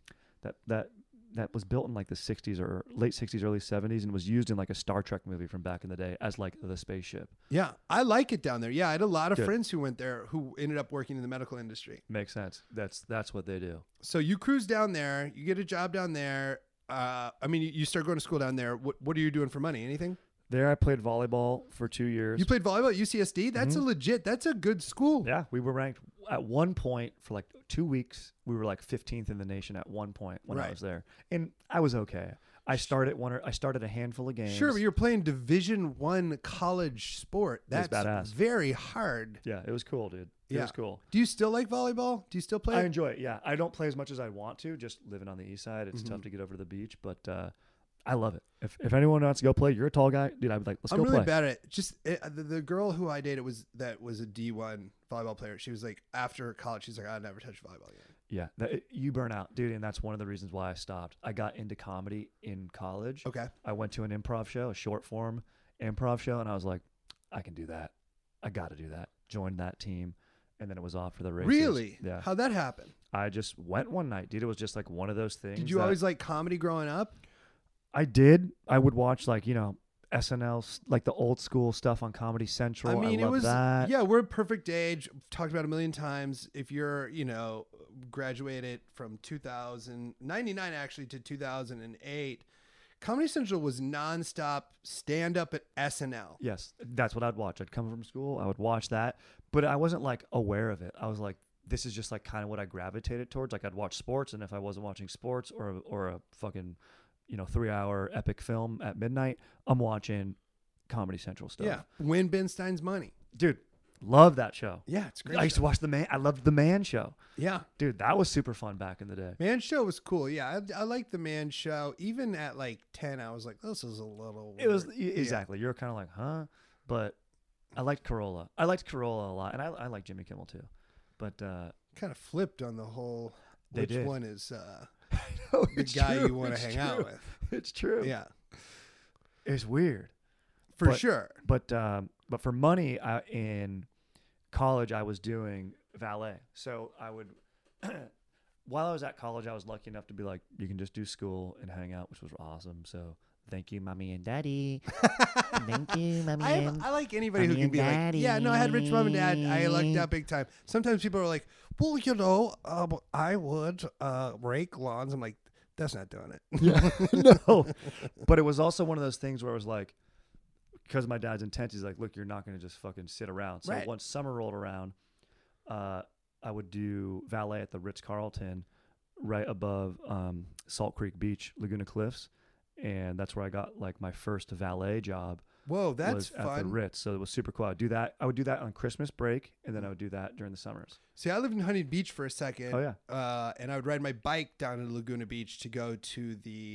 that was built in like the 60s or late 60s, early 70s, and was used in like a Star Trek movie from back in the day as like the spaceship. Yeah. I like it down there. Yeah. I had a lot of Good. friends who went there who ended up working in the medical industry. Makes sense. That's what they do. So you cruise down there, you get a job down there. I mean, you start going to school down there. What are you doing for money? Anything? There, I played volleyball for 2 years. You played volleyball at UCSD? That's that's a good school. Yeah, we were ranked at one point for like 2 weeks. We were like 15th in the nation at one point when I Right. was there, and I was okay. I started a handful of games. Sure, but you're playing Division I college sport. was That's badass. very hard. Yeah, it was cool, dude. It Yeah. was cool. Do you still like volleyball? Do you still play? I it? enjoy it. Yeah, I don't play as much as I want to. Just living on the east side, it's tough to get over to the beach, but I love it. If anyone wants to go play, you're a tall guy, dude. I'd be like, let's I'm go really play. bad at it. Just the girl who I dated was a D1 volleyball player. She was like, after college, she's like, I'd never touch volleyball again. Yeah, you burn out, dude, and that's one of the reasons why I stopped. I got into comedy in college. Okay. I went to an improv show, a short form improv show, and I was like, I can do that. I got to do that. Joined that team, and then it was off for the races. Really? Yeah. How'd that happen? I just went one night, dude. It was just like one of those things. Did you that- always like comedy growing up? I did. I would watch like SNL, like the old school stuff on Comedy Central. I mean, it love was that. yeah. We're a perfect age. We've talked about it a million times. If you're graduated from 1999 actually to 2008, Comedy Central was nonstop stand up at SNL. Yes, that's what I'd watch. I'd come from school, I would watch that, but I wasn't like aware of it. I was like, this is just like kind of what I gravitated towards. Like I'd watch sports, and if I wasn't watching sports or a fucking 3-hour epic film at midnight, I'm watching Comedy Central stuff. Yeah, win Ben Stein's money. Dude, love that show. Yeah, it's a great. I used to watch I loved the Man Show. Yeah, Dude, that was super fun back in the day. Man Show was cool. Yeah, I liked the Man Show. Even at like 10, I was like, this is a little. It was weird. exactly. You're kind of like, huh? But I liked Corolla. I liked Corolla a lot, and I like Jimmy Kimmel too. But Kind of flipped on the whole. They Which did. one is the the guy you want to hang out with? It's true. Yeah, It's weird. for But- sure. But for money, in college, I was doing valet. So I would, while I was at college, I was lucky enough to be like, you can just do school and hang out, which was awesome. So thank you, mommy and daddy. Thank you, mommy I like anybody who mommy can and be like, yeah, no, I had rich mom and dad. I lucked daddy. out big time. Sometimes people are like, well, I would rake lawns. I'm like, that's not doing it. Yeah, no. But it was also one of those things where it was like, because my dad's intense, he's like, look, you're not going to just fucking sit around. So Right. once summer rolled around, I would do valet at the Ritz-Carlton right above Salt Creek Beach, Laguna Cliffs. And that's where I got like my first valet job. Whoa, that's was at the fun. Ritz. So it was super cool. I would do that on Christmas break, and then I would do that during the summers. See, I lived in Huntington Beach for a second. Oh, yeah. And I would ride my bike down to Laguna Beach to go to the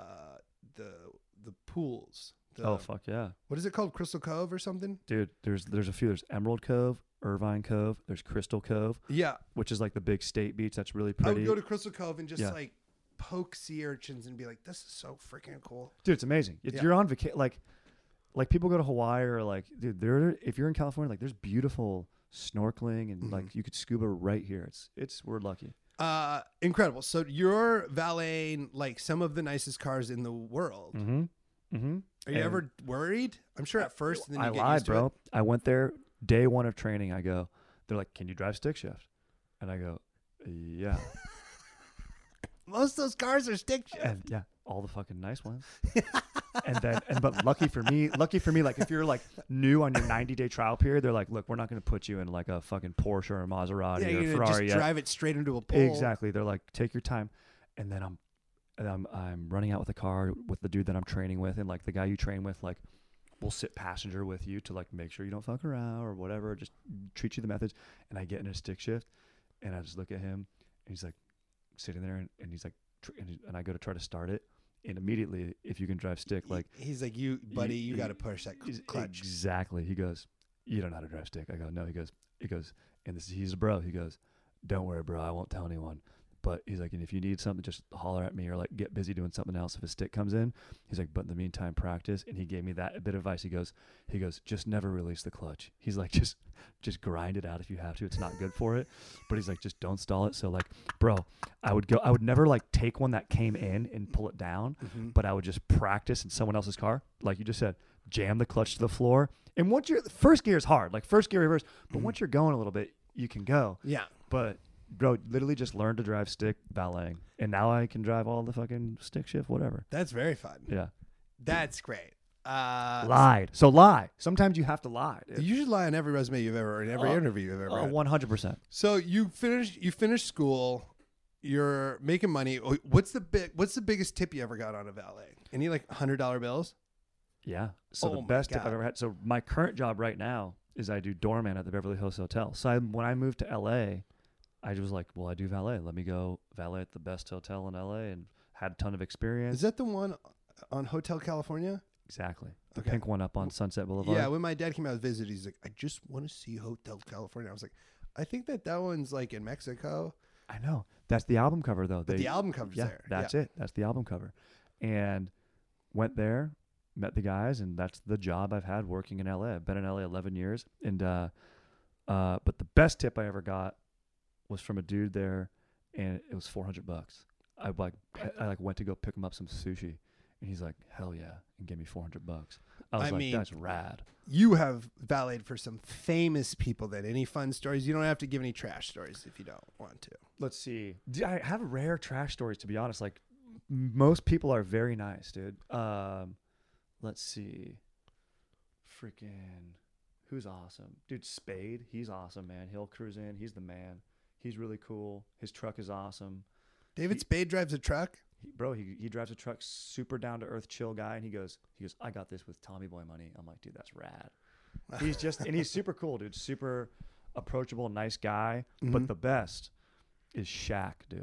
pools. Oh, fuck yeah. What is it called? Crystal Cove or something? Dude, there's a few. There's Emerald Cove, Irvine Cove. There's Crystal Cove, Yeah. which is like the big state beach. That's really I pretty. would go to Crystal Cove and just Yeah. like poke sea urchins and be like, this is so freaking cool. Dude, it's amazing. Yeah. You're on vacation. Like people go to Hawaii or like, dude, if you're in California, like there's beautiful snorkeling and like you could scuba right here. We're lucky. Incredible. So you're valeting like some of the nicest cars in the world. Mm-hmm. Mm-hmm. Are you ever worried? I'm sure at first, and then you I get lied, used to bro. it. I went there day one of training. I go, they're like, can you drive stick shift? And I go, yeah. Most of those cars are stick shift. And yeah, all the fucking nice ones. But lucky for me, like if you're like new on your 90-day trial period, they're like, look, we're not going to put you in like a fucking Porsche or a Maserati Yeah, or you're a gonna Ferrari just yet. drive it straight into a pole. Exactly. They're like, take your time. And then I'm running out with the car with the dude that I'm training with, and like the guy you train with, like will sit passenger with you to like make sure you don't fuck around or whatever, just treat you the methods. And I get in a stick shift, and I just look at him, and he's like, sitting there, and he's like, and I go to try to start it, and immediately, if you can drive stick, like he's like, you buddy, you got to push that clutch. Exactly. He goes, you don't know how to drive stick. I go, no. He goes, and he's a bro. He goes, don't worry, bro. I won't tell anyone. But he's like, and if you need something, just holler at me or like get busy doing something else if a stick comes in. He's like, but in the meantime, practice. And he gave me that bit of advice. He goes, just never release the clutch. He's like, just grind it out if you have to. It's not good for it. But he's like, just don't stall it. So like, bro, I would never like take one that came in and pull it down, but I would just practice in someone else's car. Like you just said, jam the clutch to the floor. And once first gear is hard, like first gear reverse. But once you're going a little bit, you can go. Yeah. But bro, literally just learned to drive stick valeting, and now I can drive all the fucking stick shift, whatever. That's very fun. Yeah, that's great. Lied. So lie. Sometimes you have to lie. Dude. You should lie on every resume you've ever, in every interview you've ever had. 100%. So you finish school. You're making money. What's the biggest tip you ever got on a valet? Any like $100 bills? Yeah. So Oh the my best tip God. I've ever had. So my current job right now is I do doorman at the Beverly Hills Hotel. So when I moved to LA, I was like, well, I do valet. Let me go valet at the best hotel in LA, and had a ton of experience. Is that the one on Hotel California? Exactly. The Okay. pink one up on Sunset Boulevard. Yeah, when my dad came out to visit, he's like, I just want to see Hotel California. I was like, I think that one's like in Mexico. I know. That's the album cover, though. But the album cover's there. That's Yeah. it. That's the album cover. And went there, met the guys, and that's the job I've had working in LA. I've been in LA 11 years. And but the best tip I ever got was from a dude there, and it was $400. I went to go pick him up some sushi, and he's like, hell yeah, and gave me $400. I was like, that's rad. You have valeted for some famous people then. Any fun stories? You don't have to give any trash stories if you don't want to. Let's see. I have rare trash stories, to be honest. Like, most people are very nice, dude. Let's see. Freaking, who's awesome? Dude, Spade. He's awesome, man. He'll cruise in. He's the man. He's really cool. His truck is awesome. David Spade drives a truck? He drives a truck, super down to earth, chill guy, and he goes, I got this with Tommy Boy money. I'm like, dude, that's rad. And he's super cool, dude. Super approachable, nice guy. But the best is Shaq, dude.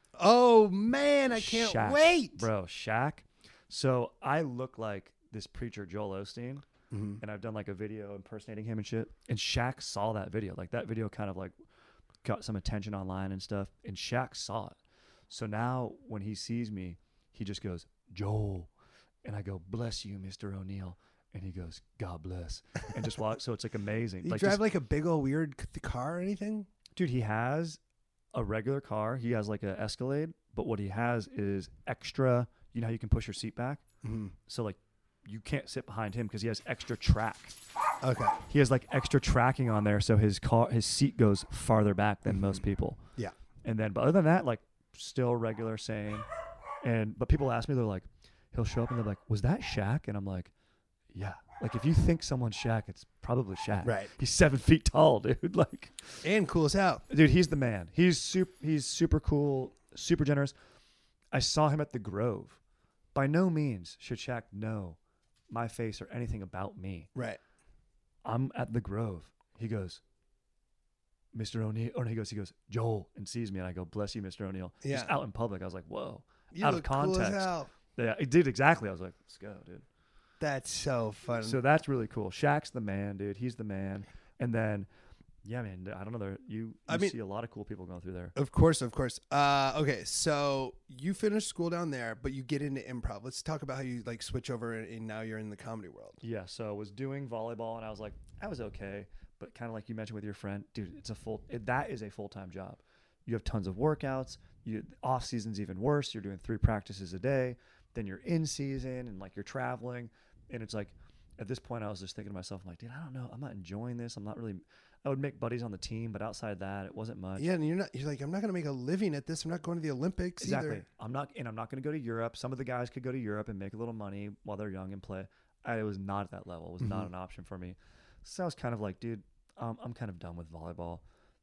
Oh man, I can't Shaq. wait, Bro, Shaq. So I look like this preacher Joel Osteen, and I've done like a video impersonating him and shit. And Shaq saw that video. Like that video kind of like got some attention online and stuff. And Shaq saw it. So now when he sees me, he just goes, Joel. And I go, bless you, Mr. O'Neill. And he goes, God bless. And just walk. So it's like amazing. You like drive like a big old weird car or anything? Dude, he has a regular car. He has like an Escalade. But what he has is extra, you know how you can push your seat back? So like you can't sit behind him because he has extra track. Okay. He has like extra tracking on there. So his seat goes farther back than most people. Yeah. And then, but other than that, like still regular, same. But people ask me, they're like, he'll show up and they're like, was that Shaq? And I'm like, yeah. Like if you think someone's Shaq, it's probably Shaq. Right. He's 7 feet tall, dude. Like, and cool as hell. dude, he's the man. He's super cool, super generous. I saw him at the Grove. By no means should Shaq know my face or anything about me. Right. I'm at the Grove. He goes, Mr. O'Neill. Or he goes, Joel, and sees me, and I go, bless you, Mr. O'Neill. Yeah. Just out in public. I was like, whoa. You out look of context. cool as hell. Yeah, it did exactly. I was like, let's go, dude. That's so fun. So that's really cool. Shaq's the man, dude. He's the man. And then, yeah, man, I don't know. You see a lot of cool people going through there. Of course. Okay, so you finished school down there, but you get into improv. Let's talk about how you like switch over and now you're in the comedy world. Yeah, so I was doing volleyball, and I was like, I was okay. But kind of like you mentioned with your friend, dude, that is a full-time job. You have tons of workouts. Off season's even worse. You're doing 3 practices a day. Then you're in season, and like you're traveling. And it's like, at this point, I was just thinking to myself, I'm like, dude, I don't know. I'm not enjoying this. I'm not really. I would make buddies on the team, but outside of that, it wasn't much. Yeah, and you're like, I'm not going to make a living at this. I'm not going to the Olympics Exactly. either. I'm not going to go to Europe. Some of the guys could go to Europe and make a little money while they're young and play. I was not at that level. It was not an option for me. So I was kind of like, dude, I'm kind of done with volleyball.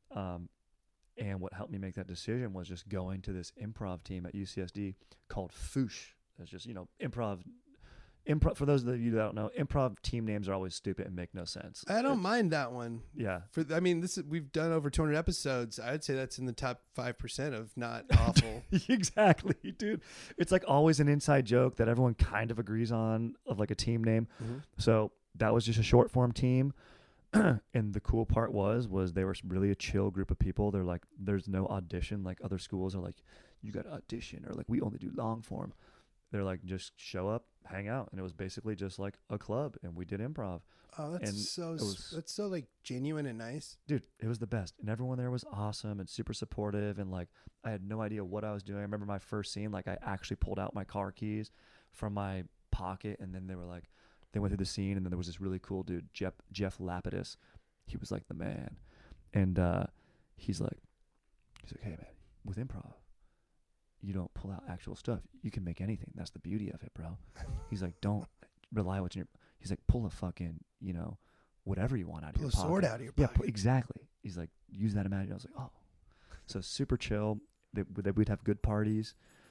And what helped me make that decision was just going to this improv team at UCSD called Foosh. It's just, improv improv. For those of you that don't know, improv team names are always stupid and make no sense. I don't mind that one. Yeah. We've done over 200 episodes. I'd say that's in the top 5% of not awful. Exactly, dude. It's like always an inside joke that everyone kind of agrees on of like a team name. Mm-hmm. So that was just a short form team. And the cool part was they were really a chill group of people. They're like, there's no audition. Like other schools are like, you got to audition, or like we only do long form. They're like, just show up, hang out. And it was basically just like a club, and we did improv. Oh, that's so like genuine and nice. Dude, it was the best. And everyone there was awesome and super supportive. And like, I had no idea what I was doing. I remember my first scene, like I actually pulled out my car keys from my pocket, and then they were like, they went through the scene, and then there was this really cool dude, Jeff Lapidus. He was like the man. And he's like, hey man, with improv, you don't pull out actual stuff. You can make anything. That's the beauty of it, bro. He's like, don't rely on what's in your, he's like, pull a fucking, whatever you want out of your pocket. Pull a sword out of your pocket. Yeah, exactly. He's like, use that imagination. I was like, oh. So super chill. We'd have good parties.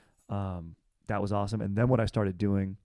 That was awesome. And then what I started doing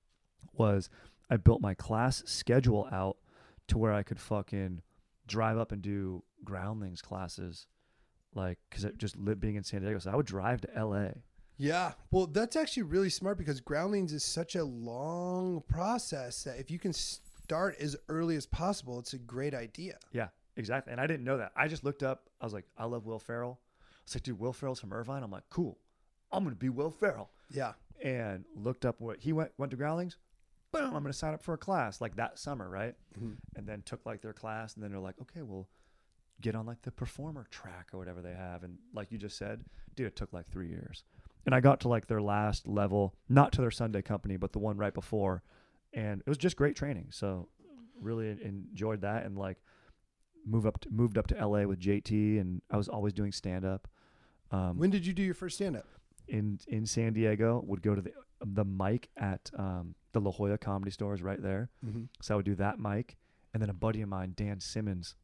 was I built my class schedule out to where I could fucking drive up and do groundlings classes, like, because it just being in San Diego. So I would drive to LA. Yeah. Well, that's actually really smart, because groundlings is such a long process that if you can start as early as possible, it's a great idea. Yeah, exactly. And I didn't know that. I just looked up. I was like, I love Will Ferrell. I was like, dude, Will Ferrell's from Irvine. I'm like, cool. I'm going to be Will Ferrell. Yeah. And looked up what he went to groundlings. Boom, I'm going to sign up for a class like that summer, right? Mm-hmm. And then took like their class, and then they're like, okay, well, get on like the performer track or whatever they have. And like you just said, dude, it took like 3 years. And I got to like their last level, not to their Sunday company, but the one right before. And it was just great training. So really enjoyed that, and like moved up to LA with JT, and I was always doing stand up. When did you do your first stand up? In San Diego, would go to the mic at the La Jolla Comedy Store is right there. Mm-hmm. So I would do that mic, and then a buddy of mine, Dan Simmons,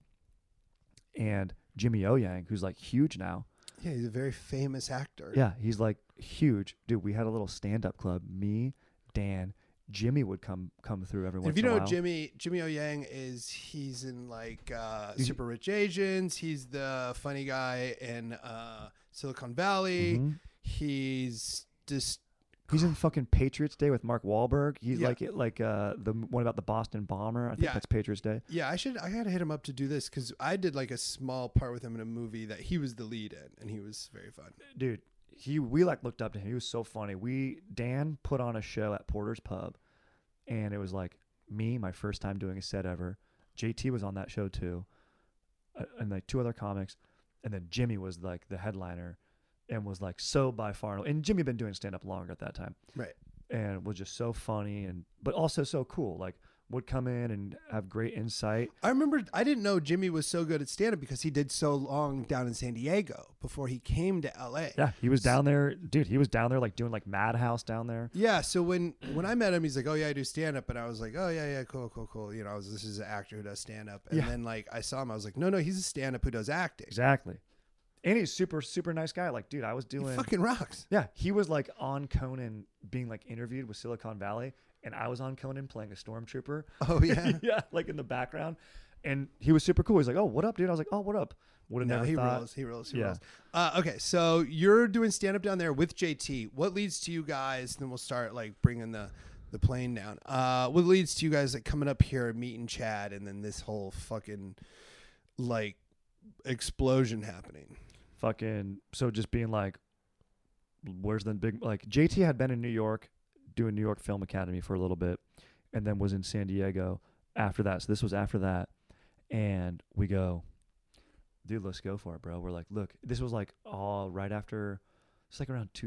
and Jimmy O Yang, who's like huge now. Yeah, he's a very famous actor. Yeah, he's like huge. Dude, we had a little stand-up club. Me, Dan, Jimmy would come through every once in a while. If you know Jimmy O Yang he's in like Super Rich Asians. He's the funny guy in Silicon Valley. Mm-hmm. He's in fucking Patriots Day with Mark Wahlberg. He's Yeah. like the one about the Boston bomber. I think that's Patriots Day. Yeah, I had to hit him up to do this, because I did like a small part with him in a movie that he was the lead in, and he was very fun. Dude, we like looked up to him. He was so funny. Dan put on a show at Porter's Pub, and it was like me, my first time doing a set ever. JT was on that show too, and like two other comics, and then Jimmy was like the headliner, and was like so by far. And Jimmy had been doing stand up longer at that time, right? And was just so funny, but also so cool. Like would come in and have great insight. I remember I didn't know Jimmy was so good at stand up because he did so long down in San Diego before he came to LA. Yeah, he was down there, dude. He was down there like doing like Madhouse down there. Yeah, so when I met him, he's like, "Oh yeah, I do stand up," and I was like, "Oh yeah, cool." This is an actor who does stand up, and then like I saw him, I was like, "No, he's a stand up who does acting." Exactly. And he's super, super nice guy. Like, dude, he fucking rocks. Yeah, he was like on Conan being like interviewed with Silicon Valley, and I was on Conan playing a stormtrooper. Oh yeah, yeah, like in the background, and he was super cool. He's like, "Oh, what up, dude?" I was like, "Oh, what up?" Would have never thought. He rolls. Okay, so you're doing stand up down there with JT. What leads to you guys? Then we'll start like bringing the plane down. What leads to you guys like coming up here and meeting Chad, and then this whole fucking like explosion happening? So just being like, where's the big, like JT had been in New York doing New York Film Academy for a little bit, and then was in San Diego after that. So this was after that, and we go, dude, let's go for it, bro. We're like, look, this was like all right after, it's like around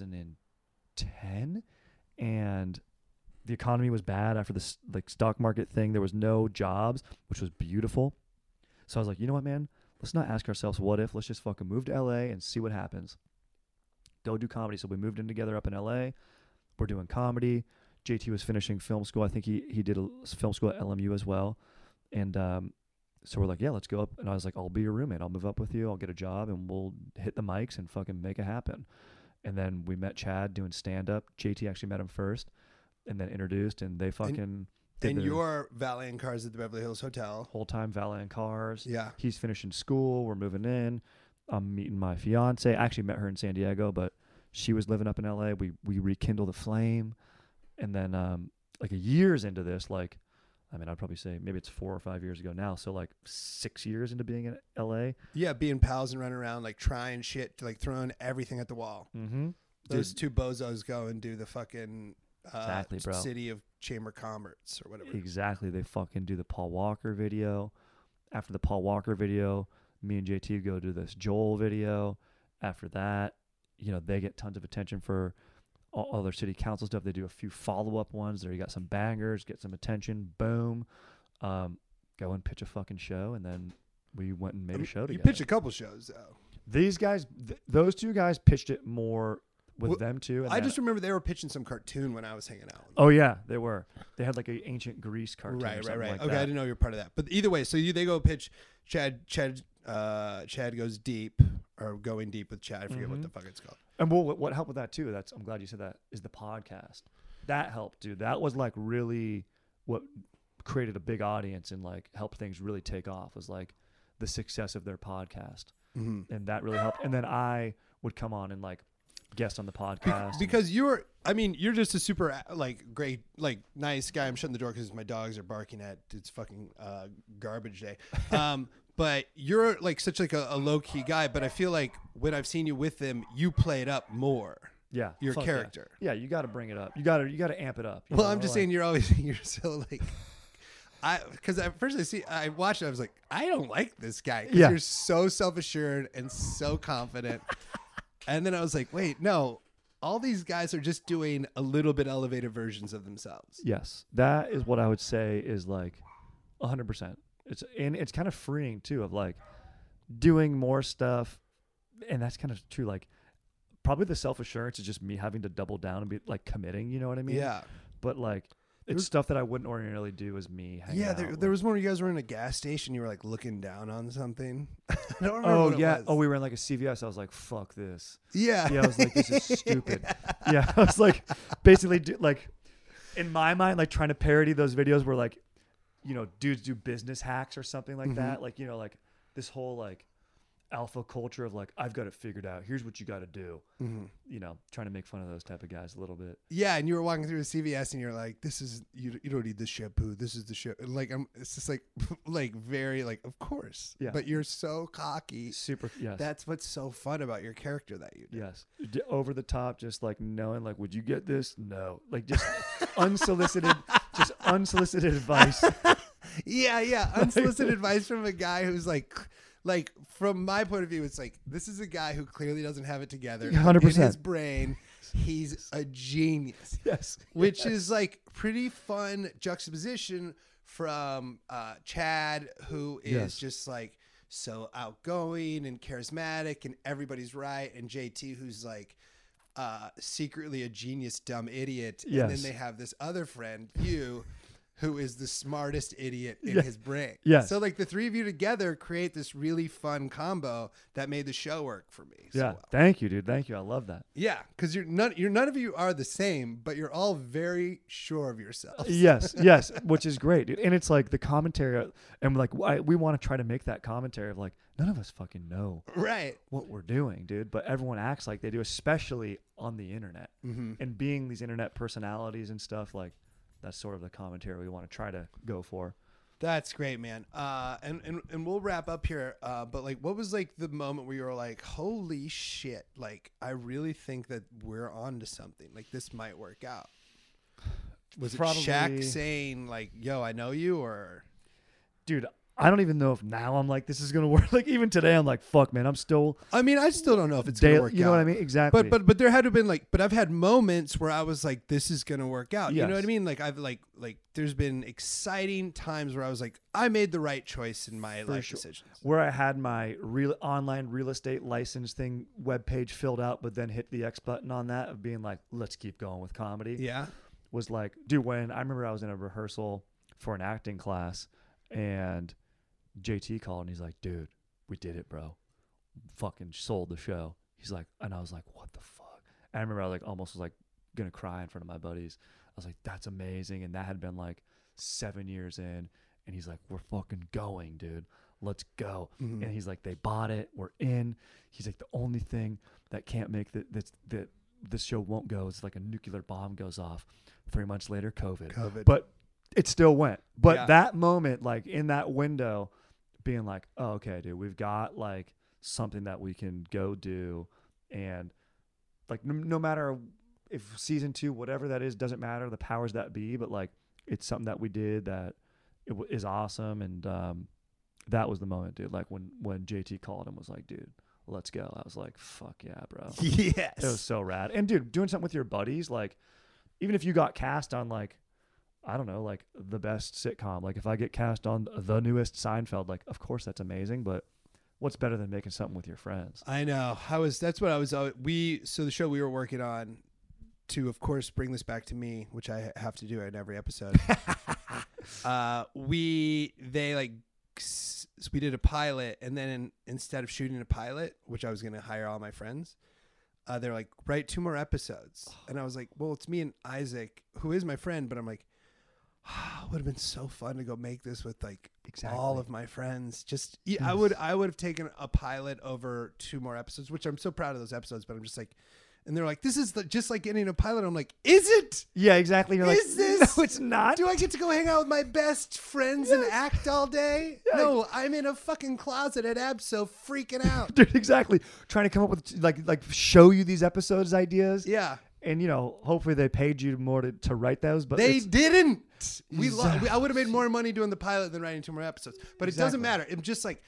2010, and the economy was bad after this like stock market thing. There was no jobs, which was beautiful. So I was like, you know what, man? Let's not ask ourselves what if. Let's just fucking move to LA and see what happens. Go do comedy. So we moved in together up in LA. We're doing comedy. JT was finishing film school. I think he did a film school at LMU as well. And so we're like, yeah, let's go up. And I was like, I'll be your roommate. I'll move up with you. I'll get a job, and we'll hit the mics and fucking make it happen. And then we met Chad doing stand-up. JT actually met him first. and then introduced, and they fucking did And the you're valeting cars at the Beverly Hills Hotel. whole time valeting cars. Yeah. He's finishing school. We're moving in. I'm meeting my fiance. I actually met her in San Diego, but she was living up in LA. We rekindled the flame, and then like a years into this, like, I mean, I'd probably say maybe it's 4 or 5 years ago now. So like 6 years into being in LA. Yeah, being pals and running around like trying shit, like throwing everything at the wall. Mm-hmm. Those two bozos go and do the fucking Exactly, bro. City of Chamber Commerce or whatever. Exactly. They fucking do the Paul Walker video. After the Paul Walker video, me and JT go do this Joel video. After that, you know, they get tons of attention for all their city council stuff. They do a few follow-up ones. There you got some bangers, get some attention. Boom. Go and pitch a fucking show, and then we went and made a show together. You pitched a couple shows though. These guys, those two guys pitched it more with Well, them too. And I then- just remember they were pitching some cartoon when I was hanging out with them. Oh yeah, they were. They had like an ancient Greece cartoon. or Right. something like Okay, that. I didn't know you were part of that. But either way, so they go pitch. Chad goes deep or going deep with Chad. I forget what the fuck it's called. And well, what helped with that too? I'm glad you said that. Is the podcast that helped, dude? That was like really what created a big audience and like helped things really take off. Was like the success of their podcast, and that really helped. And then I would come on and like guest on the podcast Because you're just a super like great, like nice guy. I'm shutting the door because my dogs are barking at it's fucking garbage day. But you're like such like a low key guy. But I feel like when I've seen you with them, you play it up more. yeah, Your fuck character. Yeah, you got to bring it up. You got to amp it up. you Well, know, I'm just like- saying you're so like. Because at first I watched it, I was like, I don't like this guy. 'Cause Yeah. you're so self assured and so confident. And then I was like, wait, no, all these guys are just doing a little bit elevated versions of themselves. Yes, that is what I would say is like 100%. It's kind of freeing too of like doing more stuff, and that's kind of true. Like probably the self assurance is just me having to double down and be like committing. You know what I mean? Yeah. But like it's stuff that I wouldn't ordinarily do as me. Hanging Yeah, out there was one where you guys were in a gas station. You were like looking down on something. I don't remember. Oh what it yeah. was. Oh, we were in like a CVS. I was like, "Fuck this." Yeah. Yeah, I was like, "This is stupid." Yeah, I was like, basically, like in my mind, like trying to parody those videos where like, you know, dudes do business hacks or something like that. Like, you know, like this whole like alpha culture of like, I've got it figured out. Here's what you got to do. You know, trying to make fun of those type of guys a little bit. Yeah, and you were walking through a CVS and you're like, "This is you don't need this shampoo. This is the shampoo." Like it's just like like very like of course. Yeah. But you're so cocky. Super. Yes. That's what's so fun about your character that you do. Yes. Over the top, just like knowing, like, would you get this? No. Like, just unsolicited advice. Yeah. Unsolicited advice from a guy who's like from my point of view, it's like this is a guy who clearly doesn't have it together. 100%. In his brain, he's a genius. Yes. Which is like pretty fun juxtaposition from Chad, who is Yes. just like so outgoing and charismatic and everybody's right, and JT, who's like secretly a genius dumb idiot. And then Yes. they have this other friend, you, who is the smartest idiot in Yeah. his brain. Yes. So like the three of you together create this really fun combo that made the show work for me. So Yeah. well. Thank you, dude. Thank you. I love that. Yeah, because none of you are the same, but you're all very sure of yourselves. Yes, which is great, dude. And it's like the commentary, and like we want to try to make that commentary of like none of us fucking know Right. what we're doing, dude. But everyone acts like they do, especially on the internet. And being these internet personalities and stuff, like that's sort of the commentary we want to try to go for. That's great, man. And we'll wrap up here. But like, what was like the moment where you were like, "Holy shit! Like, I really think that we're on to something. Like, this might work out." Was it Shaq saying like, "Yo, I know you," or? Dude, I don't even know if now I'm like, this is going to work. Like even today, I'm like, fuck, man, I'm still I mean, I still don't know if it's gonna work out. You know what I mean? Exactly. But there had to have been like, but I've had moments where I was like, this is gonna work out. You know Yes. what I mean? Like I've like there's been exciting times where I was like, I made the right choice in my life sure. decisions. Where I had my online real estate license thing webpage filled out, but then hit the X button on that of being like, let's keep going with comedy. Yeah. Was like, dude, when I remember I was in a rehearsal for an acting class and JT called and he's like, dude, we did it, bro. Fucking sold the show. He's like, and I was like, what the fuck? And I remember I like almost was like gonna cry in front of my buddies. I was like, that's amazing. And that had been like 7 years in. And he's like, we're fucking going, dude. Let's go. And he's like, they bought it. We're in. He's like, the only thing that can't make that this show won't go is like a nuclear bomb goes off. 3 months later, COVID. But it still went. But that moment, like in that window, being like, oh, okay, dude, we've got like something that we can go do. And like, no matter if season 2, whatever that is, doesn't matter, the powers that be, but like, it's something that we did that is awesome. And that was the moment, dude. Like when JT called and was like, dude, let's go. I was like, fuck yeah, bro. Yes. It was so rad. And dude, doing something with your buddies, like even if you got cast on like, I don't know, like the best sitcom, like if I get cast on the newest Seinfeld, like of course that's amazing, but what's better than making something with your friends? I know. That's what I was. So the show we were working on, to of course bring this back to me, which I have to do in every episode. We did a pilot, and then instead of shooting a pilot, which I was going to hire all my friends, they're like, write 2 more episodes. And I was like, well, it's me and Isaac, who is my friend, but I'm like, it would have been so fun to go make this with like all of my friends. Just I would have taken a pilot over 2 more episodes, which I'm so proud of those episodes, but I'm just like, and they're like, this is just like getting a pilot. I'm like, is it? Yeah, exactly. You're is like, this? No, it's not. Do I get to go hang out with my best friends and act all day? Yeah. No, I'm in a fucking closet at Abso freaking out. Dude, exactly. Trying to come up with like show you these episodes ideas. Yeah. And hopefully they paid you more to write those, but they didn't. I would have made more money doing the pilot than writing 2 more episodes. But it doesn't matter. It's just like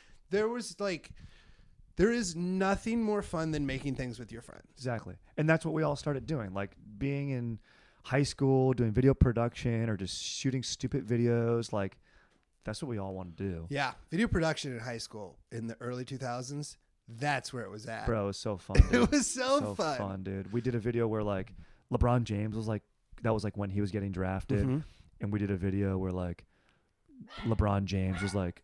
there is nothing more fun than making things with your friends. Exactly. And that's what we all started doing. Like being in high school, doing video production or just shooting stupid videos. Like that's what we all want to do. Yeah. Video production in high school in the early 2000s. That's where it was at. Bro, it was so fun. Dude. It was so fun, dude. We did a video where like LeBron James was like, that was like when he was getting drafted. Mm-hmm. And we did a video where like LeBron James was like,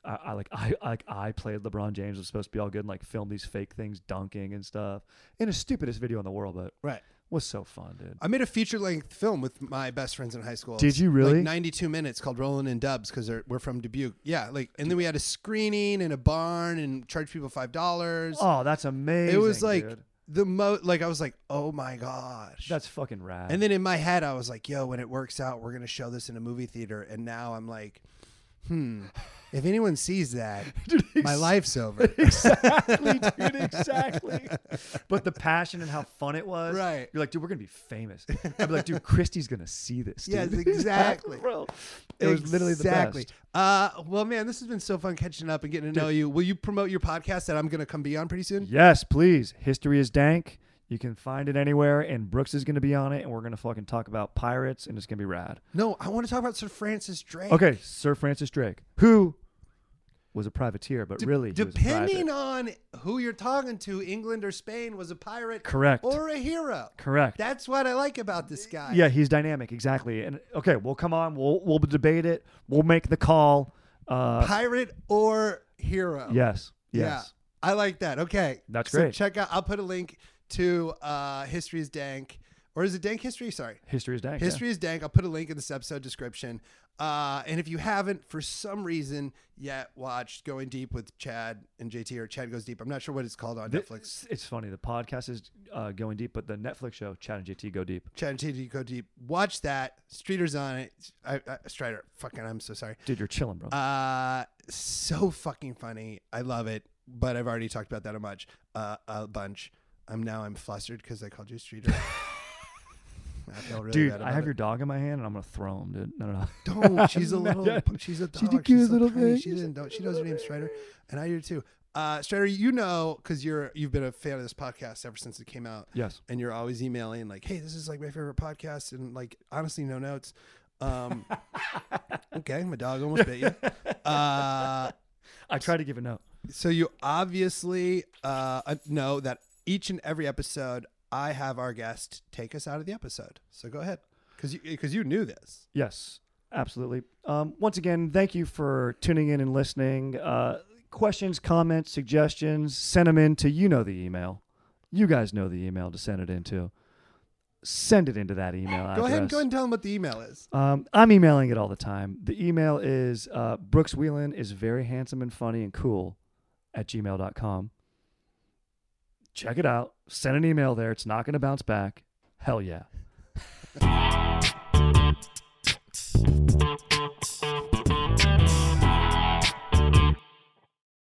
I played LeBron James, was supposed to be all good and like film these fake things dunking and stuff. In the stupidest video in the world, but was so fun, dude. I made a feature-length film with my best friends in high school. Did you really? Like 92 minutes called Rolling in Dubs because we're from Dubuque. Yeah, and then we had a screening in a barn and charged people $5. Oh, that's amazing. It was like dude. I was like, oh my gosh. That's fucking rad. And then in my head, I was like, yo, when it works out, we're going to show this in a movie theater. And now I'm like, if anyone sees that, dude, my life's over. Exactly, dude, exactly. But the passion and how fun it was. Right. You're like, dude, we're going to be famous. I'd be like, dude, Christy's going to see this, dude. Yes, exactly. Bro, it was literally the best. Well, man, this has been so fun catching up and getting to know you. Will you promote your podcast that I'm going to come be on pretty soon? Yes, please. History is Dank. You can find it anywhere, and Brooks is going to be on it, and we're going to fucking talk about pirates, and it's going to be rad. No, I want to talk about Sir Francis Drake. Okay, Sir Francis Drake, who was a privateer, but really, depending on who you're talking to, England or Spain, was a pirate, correct, or a hero, correct. That's what I like about this guy. Yeah, he's dynamic, exactly. And okay, well, come on, we'll debate it. We'll make the call. Pirate or hero? Yes. Yeah, I like that. Okay, that's great. Check out. I'll put a link to History is Dank. Or is it Dank History? Sorry. History is Dank. History is Dank. I'll put a link in this episode description. And if you haven't, for some reason, yet watched Going Deep with Chad and JT, or Chad Goes Deep. I'm not sure what it's called on Netflix. It's funny. The podcast is Going Deep, but the Netflix show, Chad and JT Go Deep. Chad and JT Go Deep. Watch that. Streeter's on it. Strider. Fucking, I'm so sorry. Dude, you're chilling, bro. So fucking funny. I love it. But I've already talked about that a bunch. I'm flustered because I called you Streeter. I feel really dude, bad I have your dog in my hand and I'm gonna throw him, dude. No. Don't. She's a little. She's a dog. She's a cute little thing. thing. She knows her name's Strider, and I do too. Strider, because you've been a fan of this podcast ever since it came out. Yes. And you're always emailing like, hey, this is like my favorite podcast, and like honestly, no notes. Okay, my dog almost bit you. I try to give a note. So you obviously know that each and every episode, I have our guest take us out of the episode. So go ahead, because you knew this. Yes, absolutely. Once again, thank you for tuning in and listening. Questions, comments, suggestions, send them in to the email. You guys know the email to send it into. send it into that email address. Go ahead and tell them what the email is. I'm emailing it all the time. The email is Brooks Wheelan is very handsome and funny and cool @gmail.com. Check it out. Send an email there. It's not going to bounce back. Hell yeah.